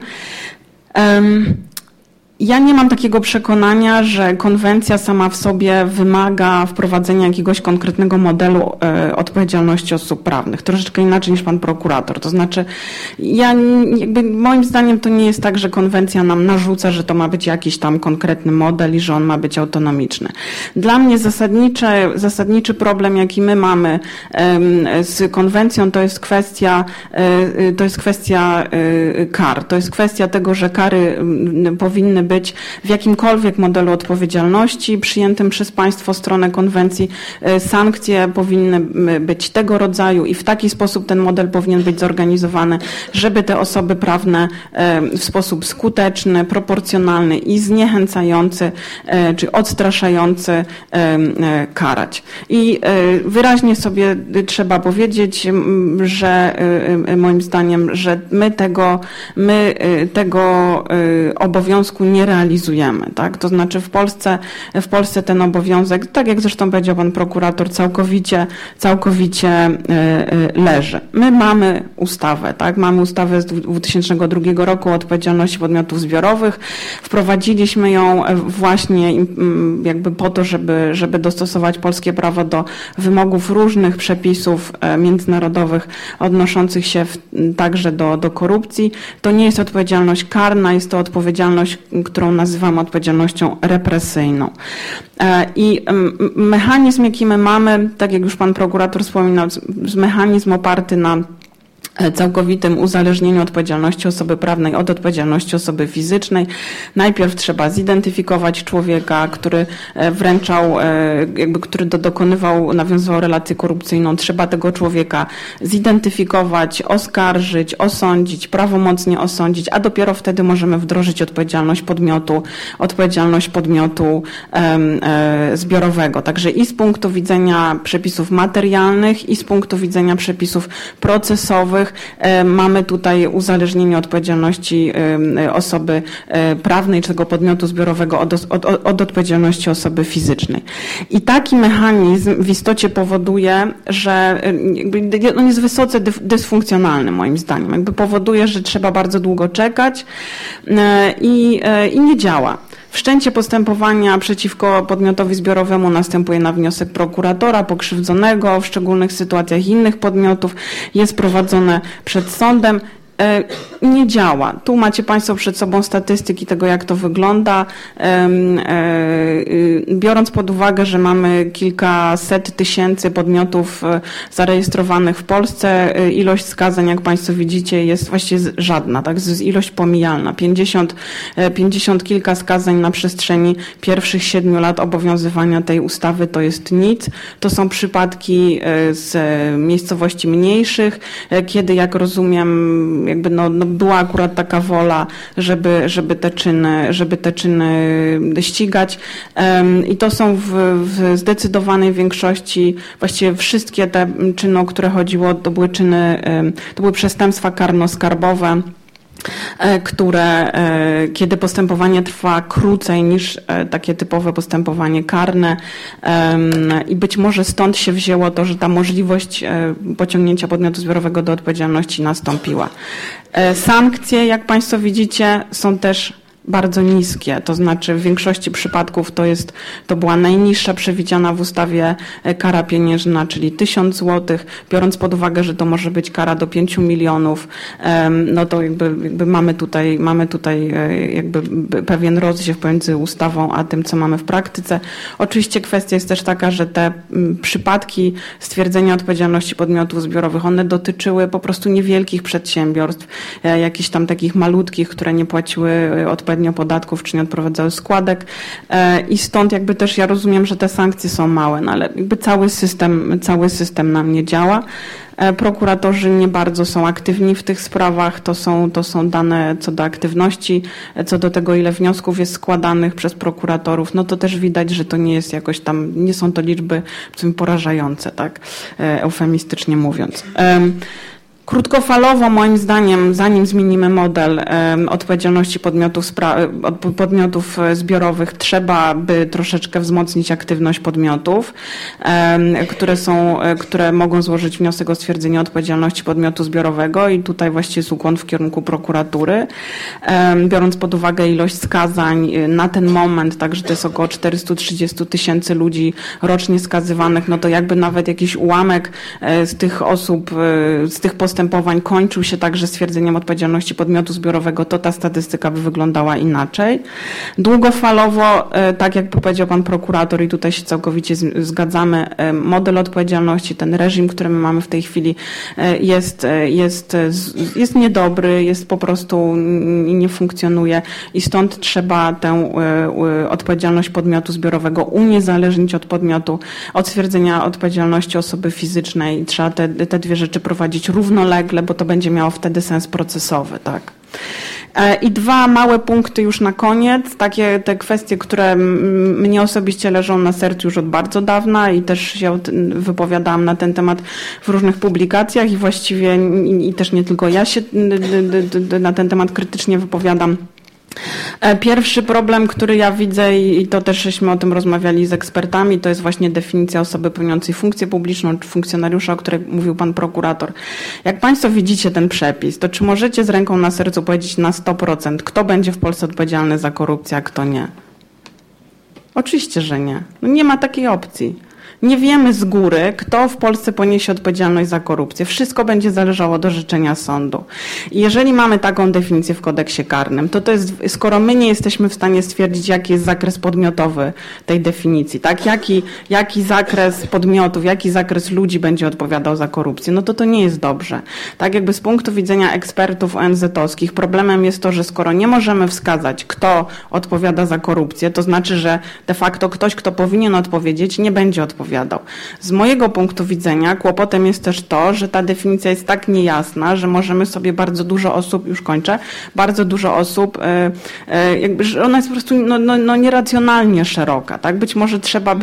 Ja nie mam takiego przekonania, że konwencja sama w sobie wymaga wprowadzenia jakiegoś konkretnego modelu odpowiedzialności osób prawnych. Troszeczkę inaczej niż pan prokurator. To znaczy, moim zdaniem to nie jest tak, że konwencja nam narzuca, że to ma być jakiś tam konkretny model i że on ma być autonomiczny. Dla mnie zasadniczy problem, jaki my mamy z konwencją, to jest kwestia kar. To jest kwestia tego, że kary powinny być w jakimkolwiek modelu odpowiedzialności przyjętym przez państwo stronę konwencji. Sankcje powinny być tego rodzaju i w taki sposób ten model powinien być zorganizowany, żeby te osoby prawne w sposób skuteczny, proporcjonalny i zniechęcający czy odstraszający karać. I wyraźnie sobie trzeba powiedzieć, że moim zdaniem, że my tego obowiązku nie nie realizujemy, tak? To znaczy w Polsce ten obowiązek, tak jak zresztą powiedział pan prokurator, całkowicie leży. My mamy ustawę, tak? Mamy ustawę z 2002 roku o odpowiedzialności podmiotów zbiorowych. Wprowadziliśmy ją właśnie jakby po to, żeby dostosować polskie prawo do wymogów różnych przepisów międzynarodowych odnoszących się także do korupcji. To nie jest odpowiedzialność karna, jest to odpowiedzialność, którą nazywamy odpowiedzialnością represyjną. I mechanizm, jaki my mamy, tak jak już pan prokurator wspominał, mechanizm oparty na całkowitym uzależnieniu odpowiedzialności osoby prawnej od odpowiedzialności osoby fizycznej. Najpierw trzeba zidentyfikować człowieka, który wręczał, który nawiązywał relację korupcyjną. Trzeba tego człowieka zidentyfikować, oskarżyć, osądzić, prawomocnie osądzić, a dopiero wtedy możemy wdrożyć odpowiedzialność podmiotu zbiorowego. Także i z punktu widzenia przepisów materialnych, i z punktu widzenia przepisów procesowych mamy tutaj uzależnienie odpowiedzialności osoby prawnej czy tego podmiotu zbiorowego od odpowiedzialności osoby fizycznej. I taki mechanizm w istocie powoduje, że on jest wysoce dysfunkcjonalny moim zdaniem. Jakby powoduje, że trzeba bardzo długo czekać i nie działa. Wszczęcie postępowania przeciwko podmiotowi zbiorowemu następuje na wniosek prokuratora pokrzywdzonego, w szczególnych sytuacjach innych podmiotów jest prowadzone przed sądem. Nie działa. Tu macie państwo przed sobą statystyki tego, jak to wygląda. Biorąc pod uwagę, że mamy kilkaset tysięcy podmiotów zarejestrowanych w Polsce, ilość skazań, jak państwo widzicie, jest właściwie żadna, tak? Jest ilość pomijalna. 50 kilka skazań na przestrzeni pierwszych 7 lat obowiązywania tej ustawy to jest nic. To są przypadki z miejscowości mniejszych, kiedy, jak rozumiem, jakby była akurat taka wola, żeby te czyny ścigać. I to są w zdecydowanej większości, właściwie wszystkie te czyny, o które chodziło, to były przestępstwa karno-skarbowe, które, kiedy postępowanie trwa krócej niż takie typowe postępowanie karne i być może stąd się wzięło to, że ta możliwość pociągnięcia podmiotu zbiorowego do odpowiedzialności nastąpiła. Sankcje, jak państwo widzicie, są też bardzo niskie, to znaczy w większości przypadków to była najniższa przewidziana w ustawie kara pieniężna, czyli 1000 zł, biorąc pod uwagę, że to może być kara do 5 milionów, no to jakby mamy tutaj jakby pewien rozziew pomiędzy ustawą a tym, co mamy w praktyce. Oczywiście kwestia jest też taka, że te przypadki stwierdzenia odpowiedzialności podmiotów zbiorowych, one dotyczyły po prostu niewielkich przedsiębiorstw, jakichś tam takich malutkich, które nie płaciły odpowiednio podatków, czy nie odprowadzały składek i stąd jakby też ja rozumiem, że te sankcje są małe, no ale jakby cały system nam nie działa. Prokuratorzy nie bardzo są aktywni w tych sprawach, to są dane co do aktywności, co do tego, ile wniosków jest składanych przez prokuratorów, no to też widać, że to nie jest jakoś tam, nie są to liczby porażające, tak, eufemistycznie mówiąc. Krótkofalowo, moim zdaniem, zanim zmienimy model odpowiedzialności podmiotów zbiorowych, trzeba by troszeczkę wzmocnić aktywność podmiotów, które mogą złożyć wniosek o stwierdzenie odpowiedzialności podmiotu zbiorowego i tutaj właściwie jest ukłon w kierunku prokuratury. Biorąc pod uwagę ilość skazań na ten moment, także to jest około 430 000 ludzi rocznie skazywanych, no to jakby nawet jakiś ułamek z tych osób, z tych postępowań kończył się także stwierdzeniem odpowiedzialności podmiotu zbiorowego, to ta statystyka by wyglądała inaczej. Długofalowo, tak jak powiedział pan prokurator i tutaj się całkowicie zgadzamy, model odpowiedzialności, ten reżim, który my mamy w tej chwili jest niedobry, jest po prostu nie funkcjonuje i stąd trzeba tę odpowiedzialność podmiotu zbiorowego uniezależnić od podmiotu, od stwierdzenia odpowiedzialności osoby fizycznej. Trzeba te dwie rzeczy prowadzić równolegle, bo to będzie miało wtedy sens procesowy, tak. I dwa małe punkty już na koniec, takie te kwestie, które mnie osobiście leżą na sercu już od bardzo dawna i też się wypowiadałam na ten temat w różnych publikacjach i właściwie i też nie tylko ja się na ten temat krytycznie wypowiadam. Pierwszy problem, który ja widzę i to też żeśmy o tym rozmawiali z ekspertami, to jest właśnie definicja osoby pełniącej funkcję publiczną czy funkcjonariusza, o której mówił pan prokurator. Jak państwo widzicie ten przepis, to czy możecie z ręką na sercu powiedzieć na 100%, kto będzie w Polsce odpowiedzialny za korupcję, a kto nie? Oczywiście, że nie. No nie ma takiej opcji. Nie wiemy z góry, kto w Polsce poniesie odpowiedzialność za korupcję. Wszystko będzie zależało do życzenia sądu. I jeżeli mamy taką definicję w kodeksie karnym, to jest, skoro my nie jesteśmy w stanie stwierdzić, jaki jest zakres podmiotowy tej definicji, tak? Jaki zakres podmiotów, jaki zakres ludzi będzie odpowiadał za korupcję, no to nie jest dobrze. Tak jakby z punktu widzenia ekspertów ONZ-owskich problemem jest to, że skoro nie możemy wskazać, kto odpowiada za korupcję, to znaczy, że de facto ktoś, kto powinien odpowiedzieć, nie będzie odpowiadał. Z mojego punktu widzenia kłopotem jest też to, że ta definicja jest tak niejasna, że możemy sobie bardzo dużo osób, już kończę, bardzo dużo osób, jakby, że ona jest po prostu nieracjonalnie szeroka, tak? Być może trzeba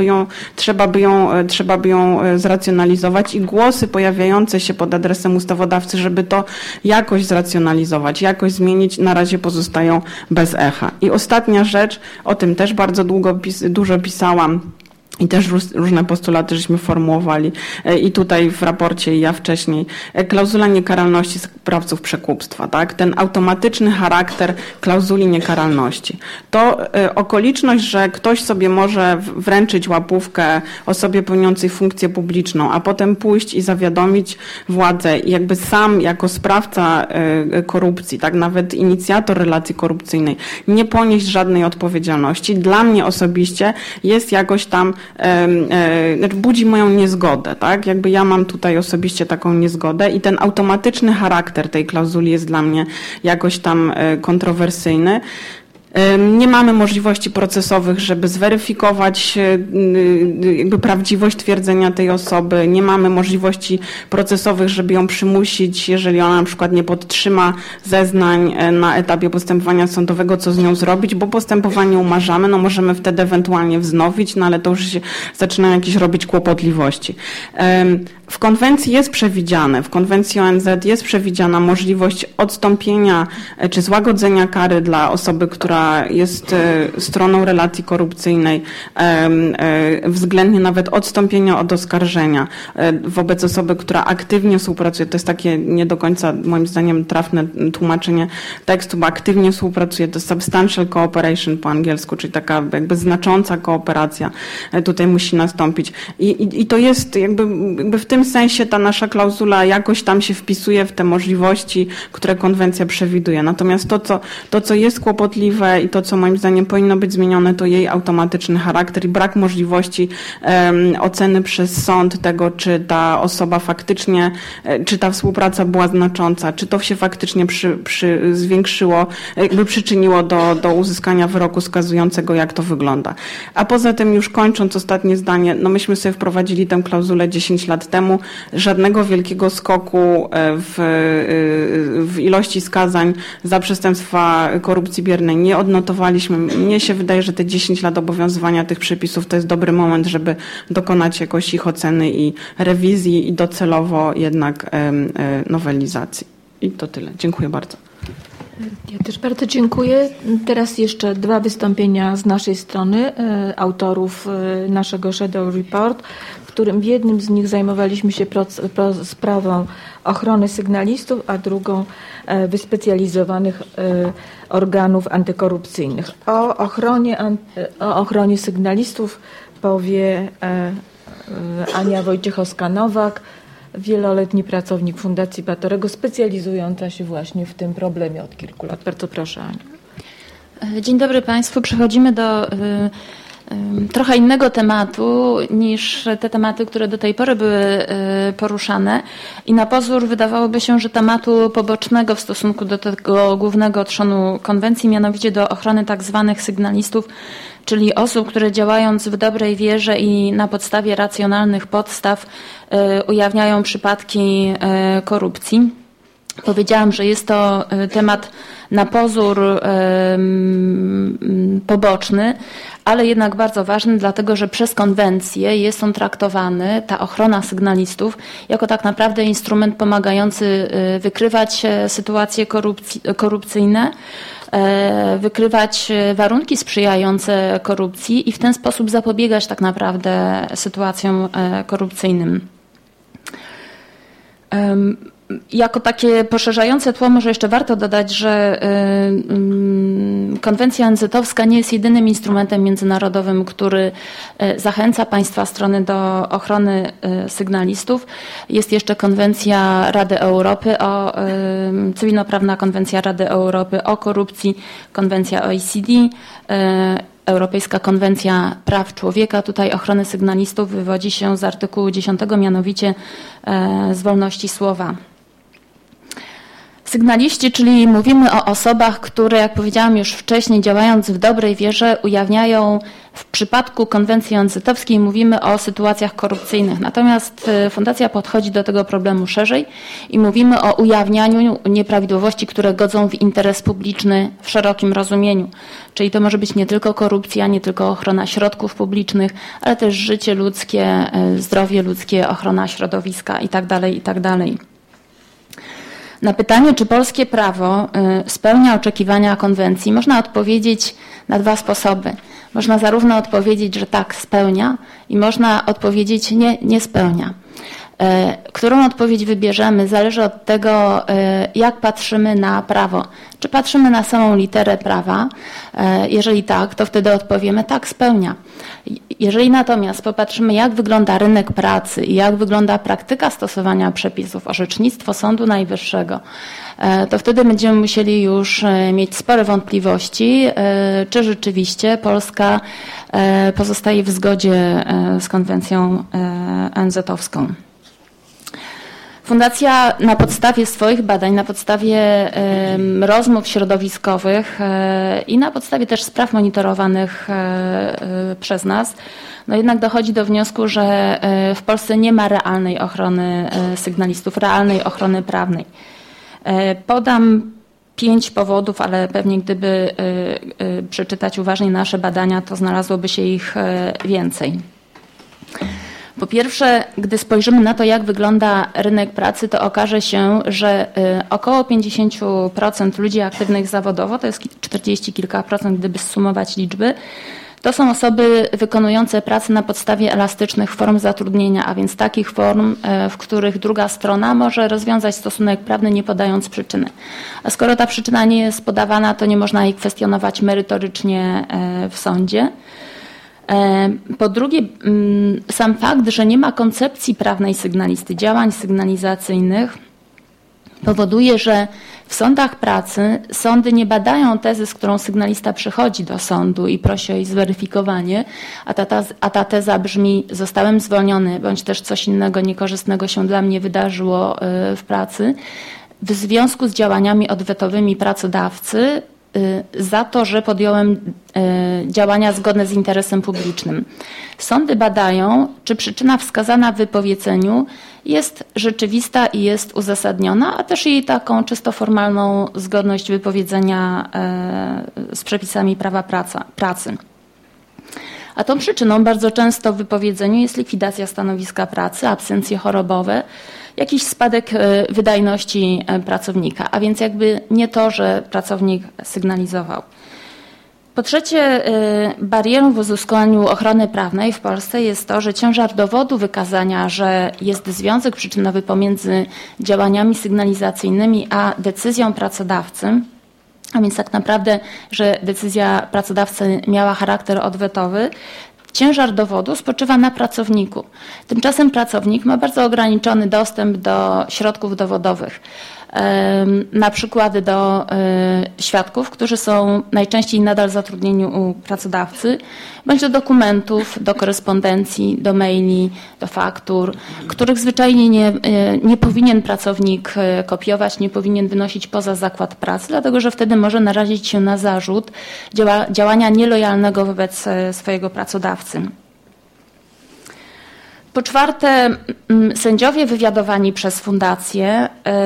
by ją zracjonalizować i głosy pojawiające się pod adresem ustawodawcy, żeby to jakoś zracjonalizować, jakoś zmienić, na razie pozostają bez echa. I ostatnia rzecz, o tym też bardzo dużo pisałam, i też różne postulaty żeśmy formułowali i tutaj w raporcie i ja wcześniej. Klauzula niekaralności sprawców przekupstwa, tak? Ten automatyczny charakter klauzuli niekaralności. To okoliczność, że ktoś sobie może wręczyć łapówkę osobie pełniącej funkcję publiczną, a potem pójść i zawiadomić władzę i jakby sam jako sprawca korupcji, tak? Nawet inicjator relacji korupcyjnej, nie ponieść żadnej odpowiedzialności. Dla mnie osobiście jest jakoś tam budzi moją niezgodę, tak? Jakby ja mam tutaj osobiście taką niezgodę i ten automatyczny charakter tej klauzuli jest dla mnie jakoś tam kontrowersyjny. Nie mamy możliwości procesowych, żeby zweryfikować jakby prawdziwość twierdzenia tej osoby. Nie mamy możliwości procesowych, żeby ją przymusić, jeżeli ona na przykład nie podtrzyma zeznań na etapie postępowania sądowego, co z nią zrobić, bo postępowanie umarzamy, no możemy wtedy ewentualnie wznowić, no ale to już się zaczynają jakieś robić kłopotliwości. W konwencji jest przewidziane, w konwencji ONZ jest przewidziana możliwość odstąpienia czy złagodzenia kary dla osoby, która jest stroną relacji korupcyjnej, względnie nawet odstąpienia od oskarżenia wobec osoby, która aktywnie współpracuje. To jest takie nie do końca moim zdaniem trafne tłumaczenie tekstu, bo aktywnie współpracuje. To substantial cooperation po angielsku, czyli taka jakby znacząca kooperacja tutaj musi nastąpić. I to jest jakby w tym sensie ta nasza klauzula jakoś tam się wpisuje w te możliwości, które konwencja przewiduje. Natomiast to, co jest kłopotliwe i to, co moim zdaniem powinno być zmienione, to jej automatyczny charakter i brak możliwości oceny przez sąd tego, czy ta osoba faktycznie, czy ta współpraca była znacząca, czy to się faktycznie zwiększyło, jakby przyczyniło do uzyskania wyroku skazującego, jak to wygląda. A poza tym, już kończąc ostatnie zdanie, no myśmy sobie wprowadzili tę klauzulę 10 lat temu, żadnego wielkiego skoku w ilości skazań za przestępstwa korupcji biernej nie odnotowaliśmy. Mnie się wydaje, że te 10 lat obowiązywania tych przepisów to jest dobry moment, żeby dokonać jakoś ich oceny i rewizji i docelowo jednak nowelizacji. I to tyle. Dziękuję bardzo. Ja też bardzo dziękuję. Teraz jeszcze 2 wystąpienia z naszej strony, autorów naszego Shadow Report, w którym w jednym z nich zajmowaliśmy się sprawą ochrony sygnalistów, a drugą wyspecjalizowanych organów antykorupcyjnych. O ochronie sygnalistów powie Ania Wojciechowska-Nowak, wieloletni pracownik Fundacji Batorego, specjalizująca się właśnie w tym problemie od kilku lat. Bardzo proszę, Aniu. Dzień dobry Państwu. Przechodzimy do trochę innego tematu niż te tematy, które do tej pory były poruszane i na pozór wydawałoby się, że tematu pobocznego w stosunku do tego głównego trzonu konwencji, mianowicie do ochrony tak zwanych sygnalistów, czyli osób, które działając w dobrej wierze i na podstawie racjonalnych podstaw ujawniają przypadki korupcji. Powiedziałam, że jest to temat na pozór poboczny, ale jednak bardzo ważny, dlatego że przez konwencję jest on traktowany, ta ochrona sygnalistów, jako tak naprawdę instrument pomagający wykrywać sytuacje korupcyjne wykrywać warunki sprzyjające korupcji i w ten sposób zapobiegać tak naprawdę sytuacjom korupcyjnym. Jako takie poszerzające tło może jeszcze warto dodać, że konwencja ONZ-owska nie jest jedynym instrumentem międzynarodowym, który zachęca państwa strony do ochrony sygnalistów. Jest jeszcze konwencja Rady Europy, cywilnoprawna konwencja Rady Europy o korupcji, konwencja OECD, Europejska Konwencja Praw Człowieka. Tutaj ochrony sygnalistów wywodzi się z artykułu 10, mianowicie z wolności słowa. Sygnaliści, czyli mówimy o osobach, które, jak powiedziałam już wcześniej, działając w dobrej wierze, ujawniają w przypadku konwencji ONZ-owskiej mówimy o sytuacjach korupcyjnych. Natomiast Fundacja podchodzi do tego problemu szerzej i mówimy o ujawnianiu nieprawidłowości, które godzą w interes publiczny w szerokim rozumieniu. Czyli to może być nie tylko korupcja, nie tylko ochrona środków publicznych, ale też życie ludzkie, zdrowie ludzkie, ochrona środowiska itd., itd. Na pytanie, czy polskie prawo spełnia oczekiwania konwencji, można odpowiedzieć na dwa sposoby. Można zarówno odpowiedzieć, że tak, spełnia, i można odpowiedzieć nie spełnia. Którą odpowiedź wybierzemy, zależy od tego, jak patrzymy na prawo. Czy patrzymy na samą literę prawa? Jeżeli tak, to wtedy odpowiemy tak, spełnia. Jeżeli natomiast popatrzymy, jak wygląda rynek pracy i jak wygląda praktyka stosowania przepisów, orzecznictwo Sądu Najwyższego, to wtedy będziemy musieli już mieć spore wątpliwości, czy rzeczywiście Polska pozostaje w zgodzie z konwencją ONZ-owską. Fundacja na podstawie swoich badań, na podstawie rozmów środowiskowych i na podstawie też spraw monitorowanych przez nas, no jednak dochodzi do wniosku, że w Polsce nie ma realnej ochrony sygnalistów, realnej ochrony prawnej. Podam 5 powodów, ale pewnie gdyby przeczytać uważnie nasze badania, to znalazłoby się ich więcej. Po pierwsze, gdy spojrzymy na to, jak wygląda rynek pracy, to okaże się, że około 50% ludzi aktywnych zawodowo, to jest 40 kilka procent, gdyby zsumować liczby, to są osoby wykonujące pracę na podstawie elastycznych form zatrudnienia, a więc takich form, w których druga strona może rozwiązać stosunek prawny, nie podając przyczyny. A skoro ta przyczyna nie jest podawana, to nie można jej kwestionować merytorycznie w sądzie. Po drugie, sam fakt, że nie ma koncepcji prawnej sygnalisty, działań sygnalizacyjnych, powoduje, że w sądach pracy sądy nie badają tezy, z którą sygnalista przychodzi do sądu i prosi o jej zweryfikowanie, a ta teza brzmi: zostałem zwolniony, bądź też coś innego niekorzystnego się dla mnie wydarzyło w pracy w związku z działaniami odwetowymi pracodawcy za to, że podjąłem działania zgodne z interesem publicznym. Sądy badają, czy przyczyna wskazana w wypowiedzeniu jest rzeczywista i jest uzasadniona, a też jej taką czysto formalną zgodność wypowiedzenia z przepisami prawa pracy. A tą przyczyną bardzo często w wypowiedzeniu jest likwidacja stanowiska pracy, absencje chorobowe, jakiś spadek wydajności pracownika, a więc jakby nie to, że pracownik sygnalizował. Po trzecie, barierą w uzyskaniu ochrony prawnej w Polsce jest to, że ciężar dowodu wykazania, że jest związek przyczynowy pomiędzy działaniami sygnalizacyjnymi a decyzją pracodawcy, a więc tak naprawdę, że decyzja pracodawcy miała charakter odwetowy, ciężar dowodu spoczywa na pracowniku. Tymczasem pracownik ma bardzo ograniczony dostęp do środków dowodowych, na przykład do świadków, którzy są najczęściej nadal zatrudnieni u pracodawcy, bądź do dokumentów, do korespondencji, do maili, do faktur, których zwyczajnie nie powinien pracownik kopiować, nie powinien wynosić poza zakład pracy, dlatego że wtedy może narazić się na zarzut działania nielojalnego wobec swojego pracodawcy. Po czwarte, sędziowie wywiadowani przez fundację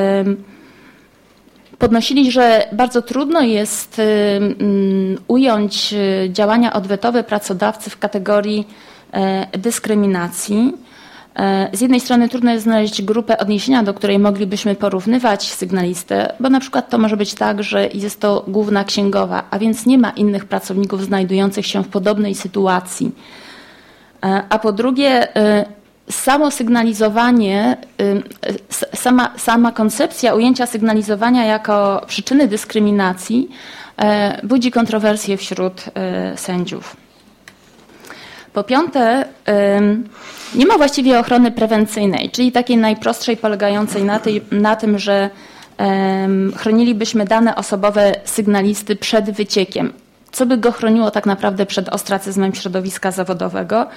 podnosili, że bardzo trudno jest ująć działania odwetowe pracodawcy w kategorii dyskryminacji, Z jednej strony trudno jest znaleźć grupę odniesienia, do której moglibyśmy porównywać sygnalistę, bo na przykład to może być tak, że jest to główna księgowa, a więc nie ma innych pracowników znajdujących się w podobnej sytuacji. A po drugie, samo sygnalizowanie, sama koncepcja ujęcia sygnalizowania jako przyczyny dyskryminacji budzi kontrowersje wśród sędziów. Po piąte, nie ma właściwie ochrony prewencyjnej, czyli takiej najprostszej, polegającej na tym, że chronilibyśmy dane osobowe sygnalisty przed wyciekiem. Co by go chroniło tak naprawdę przed ostracyzmem środowiska zawodowego?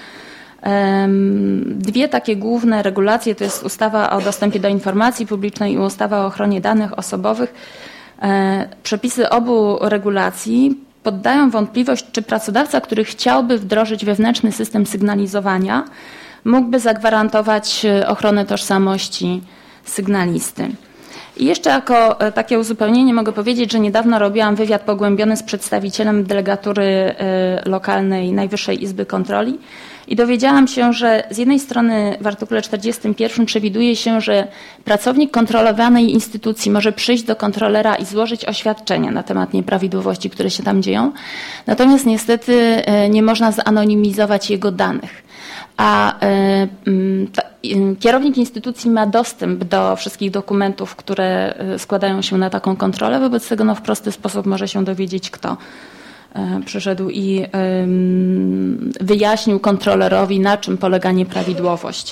Dwie takie główne regulacje to jest ustawa o dostępie do informacji publicznej i ustawa o ochronie danych osobowych. Przepisy obu regulacji poddają wątpliwość, czy pracodawca, który chciałby wdrożyć wewnętrzny system sygnalizowania, mógłby zagwarantować ochronę tożsamości sygnalisty. I jeszcze jako takie uzupełnienie mogę powiedzieć, że niedawno robiłam wywiad pogłębiony z przedstawicielem delegatury lokalnej Najwyższej Izby Kontroli i dowiedziałam się, że z jednej strony w artykule 41 przewiduje się, że pracownik kontrolowanej instytucji może przyjść do kontrolera i złożyć oświadczenie na temat nieprawidłowości, które się tam dzieją, natomiast niestety nie można zanonimizować jego danych. A kierownik instytucji ma dostęp do wszystkich dokumentów, które składają się na taką kontrolę, wobec tego w prosty sposób może się dowiedzieć, kto przyszedł i wyjaśnił kontrolerowi, na czym polega nieprawidłowość.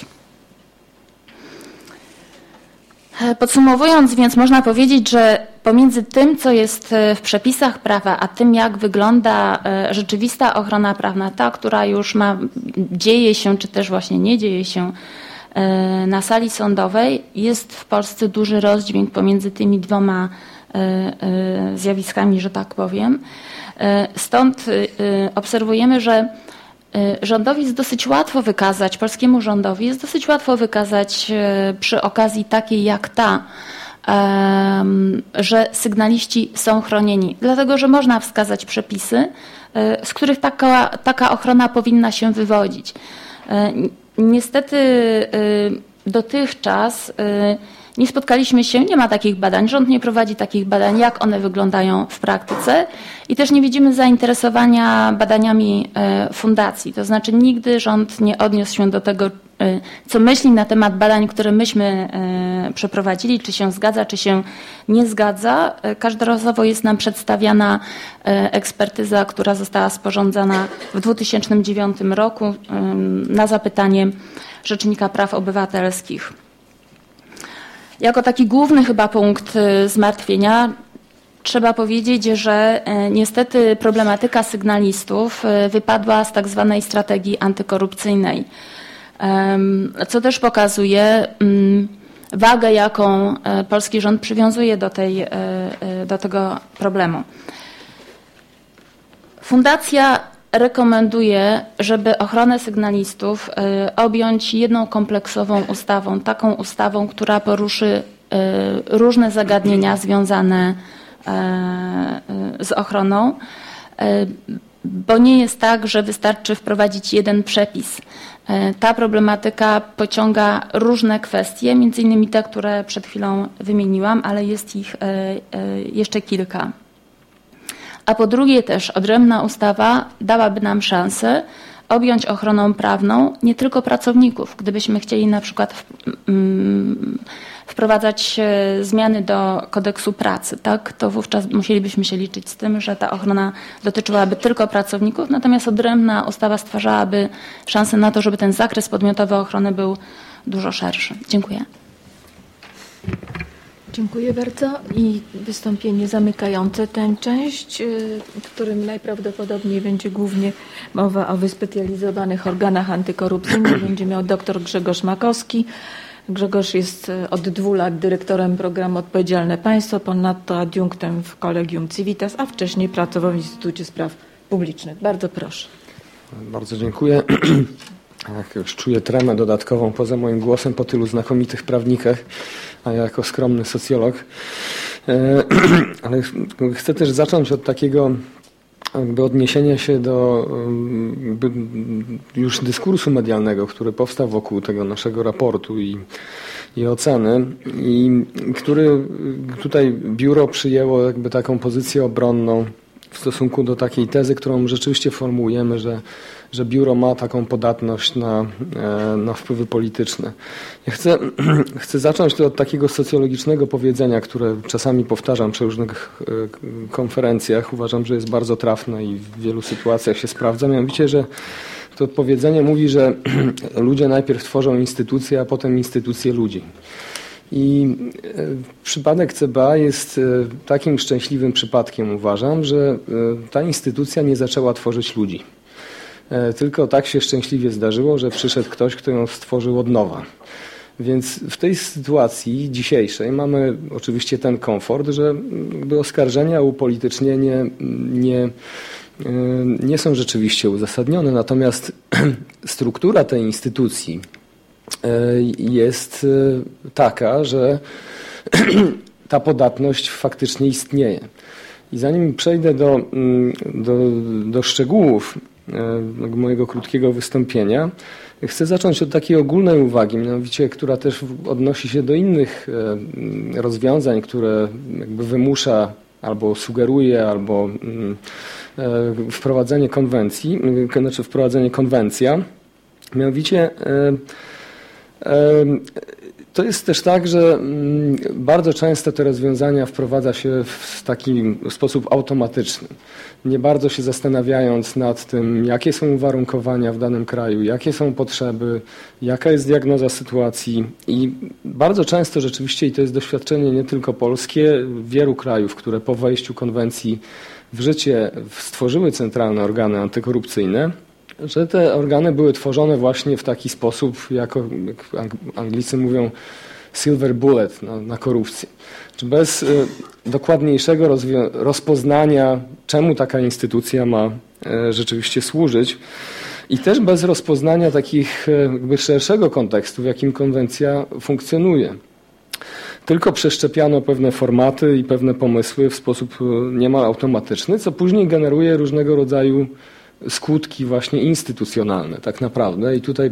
Podsumowując, więc można powiedzieć, że pomiędzy tym, co jest w przepisach prawa, a tym, jak wygląda rzeczywista ochrona prawna, ta, która już dzieje się, czy też właśnie nie dzieje się na sali sądowej, jest w Polsce duży rozdźwięk pomiędzy tymi dwoma zjawiskami, że tak powiem. Stąd obserwujemy, że rządowi jest dosyć łatwo wykazać, polskiemu rządowi jest dosyć łatwo wykazać przy okazji takiej jak ta, że sygnaliści są chronieni. Dlatego, że można wskazać przepisy, z których taka ochrona powinna się wywodzić. Niestety dotychczas nie spotkaliśmy się, nie ma takich badań, rząd nie prowadzi takich badań, jak one wyglądają w praktyce i też nie widzimy zainteresowania badaniami fundacji. To znaczy nigdy rząd nie odniósł się do tego, co myśli na temat badań, które myśmy przeprowadzili, czy się zgadza, czy się nie zgadza. Każdorazowo jest nam przedstawiana ekspertyza, która została sporządzona w 2009 roku na zapytanie Rzecznika Praw Obywatelskich. Jako taki główny chyba punkt zmartwienia trzeba powiedzieć, że niestety problematyka sygnalistów wypadła z tak zwanej strategii antykorupcyjnej, co też pokazuje wagę, jaką polski rząd przywiązuje do tego problemu. Fundacja rekomenduje, żeby ochronę sygnalistów objąć jedną kompleksową ustawą, taką ustawą, która poruszy różne zagadnienia związane z ochroną, bo nie jest tak, że wystarczy wprowadzić jeden przepis. Ta problematyka pociąga różne kwestie, między innymi te, które przed chwilą wymieniłam, ale jest ich jeszcze kilka. A po drugie też odrębna ustawa dałaby nam szansę objąć ochroną prawną nie tylko pracowników. Gdybyśmy chcieli na przykład wprowadzać zmiany do kodeksu pracy, tak, to wówczas musielibyśmy się liczyć z tym, że ta ochrona dotyczyłaby tylko pracowników, natomiast odrębna ustawa stwarzałaby szansę na to, żeby ten zakres podmiotowy ochrony był dużo szerszy. Dziękuję. Dziękuję bardzo i wystąpienie zamykające tę część, w którym najprawdopodobniej będzie głównie mowa o wyspecjalizowanych organach antykorupcyjnych. Będzie miał dr Grzegorz Makowski. Grzegorz jest od 2 lat dyrektorem programu Odpowiedzialne Państwo, ponadto adiunktem w Collegium Civitas, a wcześniej pracował w Instytucie Spraw Publicznych. Bardzo proszę. Bardzo dziękuję. Jak już czuję tremę dodatkową poza moim głosem po tylu znakomitych prawnikach, a ja jako skromny socjolog. Ale chcę też zacząć od takiego jakby odniesienia się do już dyskursu medialnego, który powstał wokół tego naszego raportu i oceny, i który tutaj biuro przyjęło jakby taką pozycję obronną w stosunku do takiej tezy, którą rzeczywiście formułujemy, że biuro ma taką podatność na wpływy polityczne. Ja chcę zacząć to od takiego socjologicznego powiedzenia, które czasami powtarzam przy różnych konferencjach. Uważam, że jest bardzo trafne i w wielu sytuacjach się sprawdza. Mianowicie, że to powiedzenie mówi, że ludzie najpierw tworzą instytucje, a potem instytucje ludzi. I przypadek CBA jest takim szczęśliwym przypadkiem, uważam, że ta instytucja nie zaczęła tworzyć ludzi. Tylko tak się szczęśliwie zdarzyło, że przyszedł ktoś, kto ją stworzył od nowa. Więc w tej sytuacji dzisiejszej mamy oczywiście ten komfort, że jakby oskarżenia o upolitycznienie nie są rzeczywiście uzasadnione, natomiast struktura tej instytucji jest taka, że ta podatność faktycznie istnieje. I zanim przejdę do szczegółów mojego krótkiego wystąpienia, chcę zacząć od takiej ogólnej uwagi, mianowicie, która też odnosi się do innych rozwiązań, które jakby wymusza albo sugeruje, albo wprowadzenie konwencji, znaczy wprowadzenie konwencja. Mianowicie to jest też tak, że bardzo często te rozwiązania wprowadza się w taki sposób automatyczny. Nie bardzo się zastanawiając nad tym, jakie są uwarunkowania w danym kraju, jakie są potrzeby, jaka jest diagnoza sytuacji. I bardzo często rzeczywiście, i to jest doświadczenie nie tylko polskie, wielu krajów, które po wejściu konwencji w życie stworzyły centralne organy antykorupcyjne, że te organy były tworzone właśnie w taki sposób, jak Anglicy mówią, silver bullet na korupcję. Bez dokładniejszego rozpoznania, czemu taka instytucja ma rzeczywiście służyć, i też bez rozpoznania takich jakby szerszego kontekstu, w jakim konwencja funkcjonuje. Tylko przeszczepiano pewne formaty i pewne pomysły w sposób niemal automatyczny, co później generuje różnego rodzaju skutki właśnie instytucjonalne tak naprawdę. I tutaj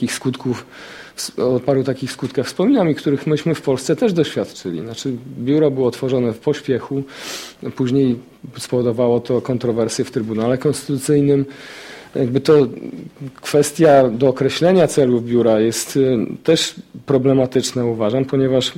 o paru takich skutkach wspominam i których myśmy w Polsce też doświadczyli. Znaczy, biuro było tworzone w pośpiechu, później spowodowało to kontrowersje w Trybunale Konstytucyjnym. Jakby to kwestia do określenia celów biura jest też problematyczna, uważam, ponieważ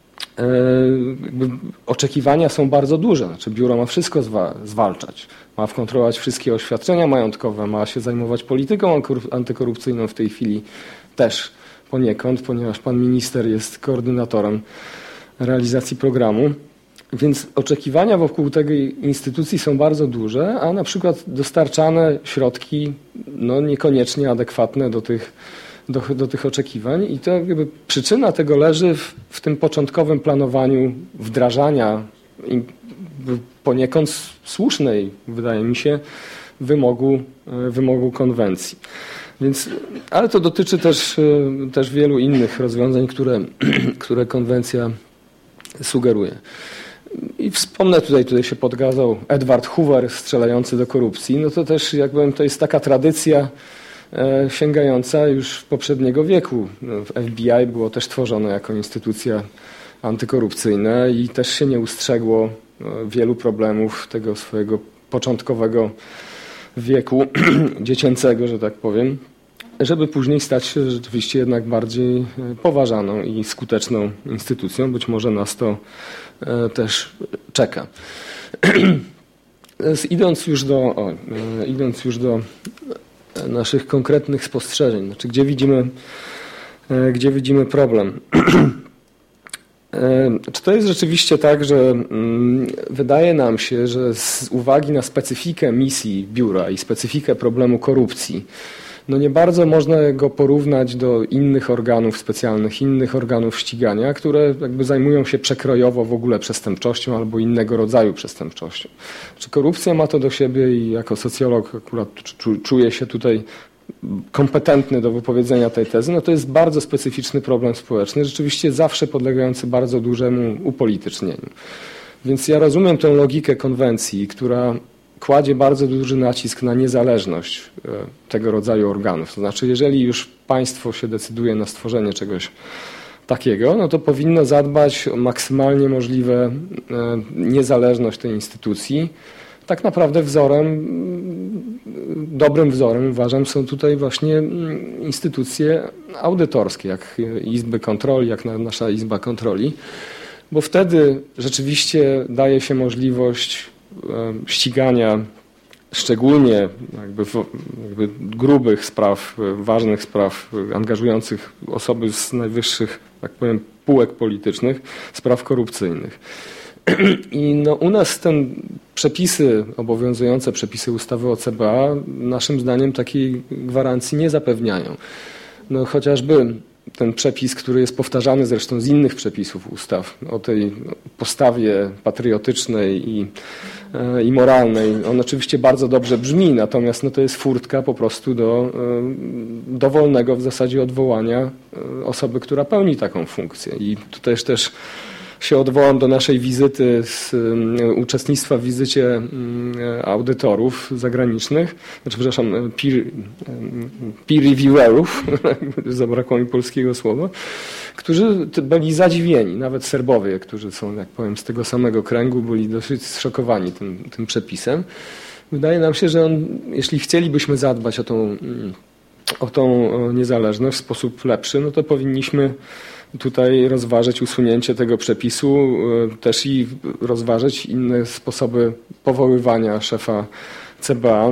oczekiwania są bardzo duże. Znaczy, biuro ma wszystko zwalczać. Ma kontrolować wszystkie oświadczenia majątkowe, ma się zajmować polityką antykorupcyjną w tej chwili też poniekąd, ponieważ pan minister jest koordynatorem realizacji programu. Więc oczekiwania wokół tej instytucji są bardzo duże, a na przykład dostarczane środki niekoniecznie adekwatne do tych oczekiwań. I to jakby przyczyna tego leży w tym początkowym planowaniu wdrażania poniekąd słusznej, wydaje mi się, wymogu konwencji. Więc, ale to dotyczy też wielu innych rozwiązań, które konwencja sugeruje. I wspomnę tutaj się podkazał Edward Hoover strzelający do korupcji. No to też to jest taka tradycja sięgająca już poprzedniego wieku. FBI było też tworzone jako instytucja antykorupcyjna i też się nie ustrzegło wielu problemów tego swojego początkowego wieku dziecięcego, że tak powiem, żeby później stać się rzeczywiście jednak bardziej poważaną i skuteczną instytucją. Być może nas to też czeka. Idąc już do naszych konkretnych spostrzeżeń, znaczy gdzie widzimy problem. Czy to jest rzeczywiście tak, że wydaje nam się, że z uwagi na specyfikę misji biura i specyfikę problemu korupcji, nie bardzo można go porównać do innych organów specjalnych, innych organów ścigania, które jakby zajmują się przekrojowo w ogóle przestępczością albo innego rodzaju przestępczością. Czy korupcja ma to do siebie i jako socjolog akurat czuję się tutaj kompetentny do wypowiedzenia tej tezy, to jest bardzo specyficzny problem społeczny, rzeczywiście zawsze podlegający bardzo dużemu upolitycznieniu. Więc ja rozumiem tę logikę konwencji, kładzie bardzo duży nacisk na niezależność tego rodzaju organów. To znaczy, jeżeli już państwo się decyduje na stworzenie czegoś takiego, no to powinno zadbać o maksymalnie możliwe niezależność tej instytucji. Tak naprawdę dobrym wzorem uważam są tutaj właśnie instytucje audytorskie, jak Izby Kontroli, jak nasza Izba Kontroli, bo wtedy rzeczywiście daje się możliwość ścigania szczególnie jakby grubych spraw, ważnych spraw, angażujących osoby z najwyższych, tak powiem, półek politycznych, spraw korupcyjnych. I no, u nas obowiązujące przepisy ustawy o CBA naszym zdaniem takiej gwarancji nie zapewniają. No, chociażby ten przepis, który jest powtarzany zresztą z innych przepisów ustaw o tej postawie patriotycznej i moralnej, on oczywiście bardzo dobrze brzmi, natomiast no, to jest furtka po prostu do dowolnego w zasadzie odwołania osoby, która pełni taką funkcję. I tutaj też się odwołam do naszej wizyty, uczestnictwa w wizycie audytorów zagranicznych, peer reviewerów, zabrakło mi polskiego słowa, którzy byli zadziwieni, nawet Serbowie, którzy są, jak powiem, z tego samego kręgu, byli dosyć zszokowani tym przepisem. Wydaje nam się, że jeśli chcielibyśmy zadbać o tą niezależność w sposób lepszy, no to powinniśmy tutaj rozważyć usunięcie tego przepisu, też i rozważyć inne sposoby powoływania szefa CBA.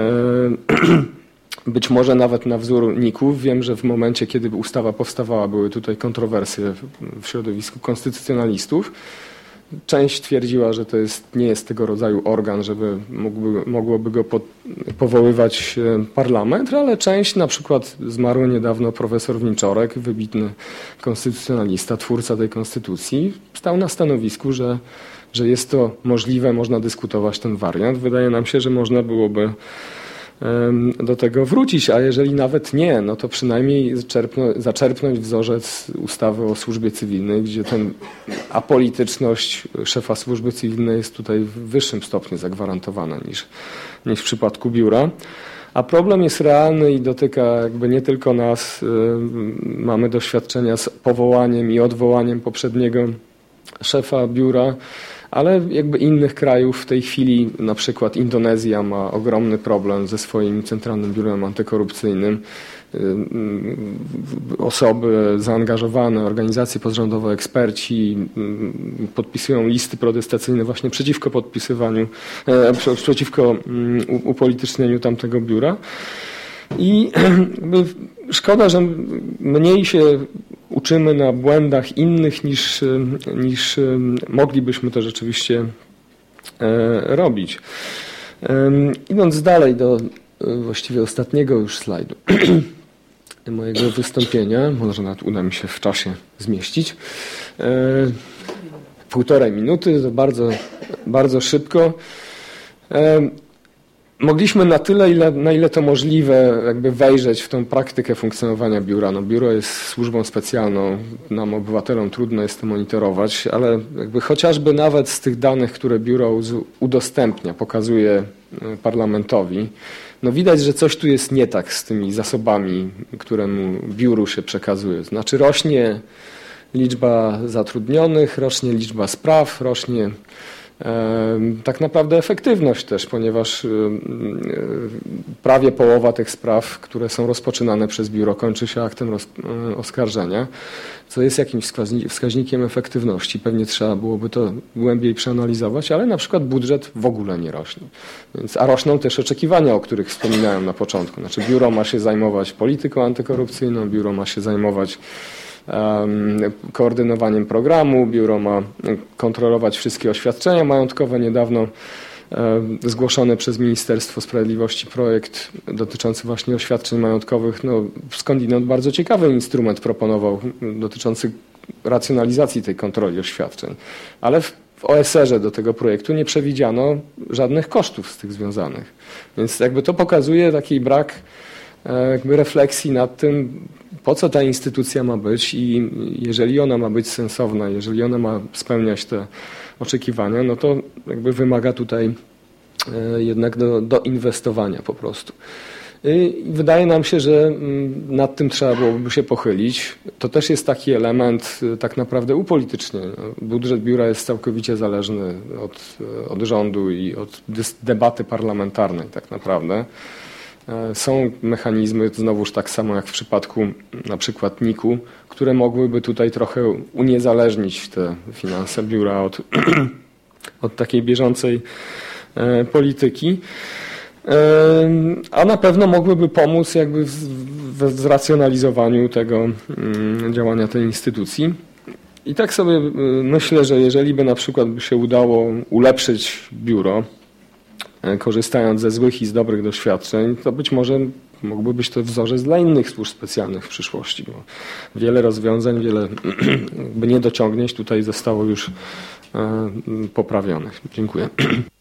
Być może nawet na wzór NIK-ów. Wiem, że w momencie, kiedy ustawa powstawała, były tutaj kontrowersje w środowisku konstytucjonalistów. Część twierdziła, że to nie jest tego rodzaju organ, żeby mogłoby go powoływać parlament, ale część, na przykład zmarły niedawno profesor Winczorek, wybitny konstytucjonalista, twórca tej konstytucji, stał na stanowisku, że jest to możliwe, można dyskutować ten wariant. Wydaje nam się, że można byłoby do tego wrócić, a jeżeli nawet nie, no to przynajmniej zaczerpnąć wzorzec ustawy o służbie cywilnej, gdzie ten apolityczność szefa służby cywilnej jest tutaj w wyższym stopniu zagwarantowana niż w przypadku biura. A problem jest realny i dotyka jakby nie tylko nas. Mamy doświadczenia z powołaniem i odwołaniem poprzedniego szefa biura, ale jakby innych krajów w tej chwili, na przykład Indonezja ma ogromny problem ze swoim Centralnym Biurem Antykorupcyjnym. Osoby zaangażowane, organizacje pozarządowe, eksperci podpisują listy protestacyjne właśnie przeciwko upolitycznieniu tamtego biura. I szkoda, że mniej się uczymy na błędach innych niż moglibyśmy to rzeczywiście robić. Idąc dalej do właściwie ostatniego już slajdu mojego wystąpienia, może nawet uda mi się w czasie zmieścić. 1,5 minuty, to bardzo, bardzo szybko. Mogliśmy na tyle, na ile to możliwe, jakby wejrzeć w tą praktykę funkcjonowania biura. No, biuro jest służbą specjalną, nam obywatelom trudno jest to monitorować, ale jakby chociażby nawet z tych danych, które biuro udostępnia, pokazuje parlamentowi, no widać, że coś tu jest nie tak z tymi zasobami, któremu biuru się przekazuje. Znaczy rośnie liczba zatrudnionych, rośnie liczba spraw, rośnie tak naprawdę efektywność też, ponieważ prawie połowa tych spraw, które są rozpoczynane przez biuro, kończy się aktem oskarżenia, co jest jakimś wskaźnikiem efektywności. Pewnie trzeba byłoby to głębiej przeanalizować, ale na przykład budżet w ogóle nie rośnie. A rosną też oczekiwania, o których wspominałem na początku. Znaczy biuro ma się zajmować polityką antykorupcyjną, biuro ma się zajmować koordynowaniem programu, biuro ma kontrolować wszystkie oświadczenia majątkowe. Niedawno zgłoszony przez Ministerstwo Sprawiedliwości projekt dotyczący właśnie oświadczeń majątkowych, no skądinąd bardzo ciekawy instrument proponował dotyczący racjonalizacji tej kontroli oświadczeń, ale w OSR-ze do tego projektu nie przewidziano żadnych kosztów z tych związanych. Więc jakby to pokazuje taki brak jakby refleksji nad tym, po co ta instytucja ma być i jeżeli ona ma być sensowna, jeżeli ona ma spełniać te oczekiwania, no to jakby wymaga tutaj jednak do inwestowania po prostu. I wydaje nam się, że nad tym trzeba byłoby się pochylić. To też jest taki element tak naprawdę upolitycznienia. Budżet biura jest całkowicie zależny od rządu i od debaty parlamentarnej tak naprawdę. Są mechanizmy, znowuż tak samo jak w przypadku na przykład NIK-u, które mogłyby tutaj trochę uniezależnić te finanse biura od takiej bieżącej polityki. A na pewno mogłyby pomóc jakby w zracjonalizowaniu tego działania tej instytucji. I tak sobie myślę, że jeżeli by na przykład by się udało ulepszyć biuro, korzystając ze złych i z dobrych doświadczeń, to być może mógłby być to wzorzec dla innych służb specjalnych w przyszłości. Bo wiele rozwiązań, wiele niedociągnięć tutaj zostało już poprawionych. Dziękuję.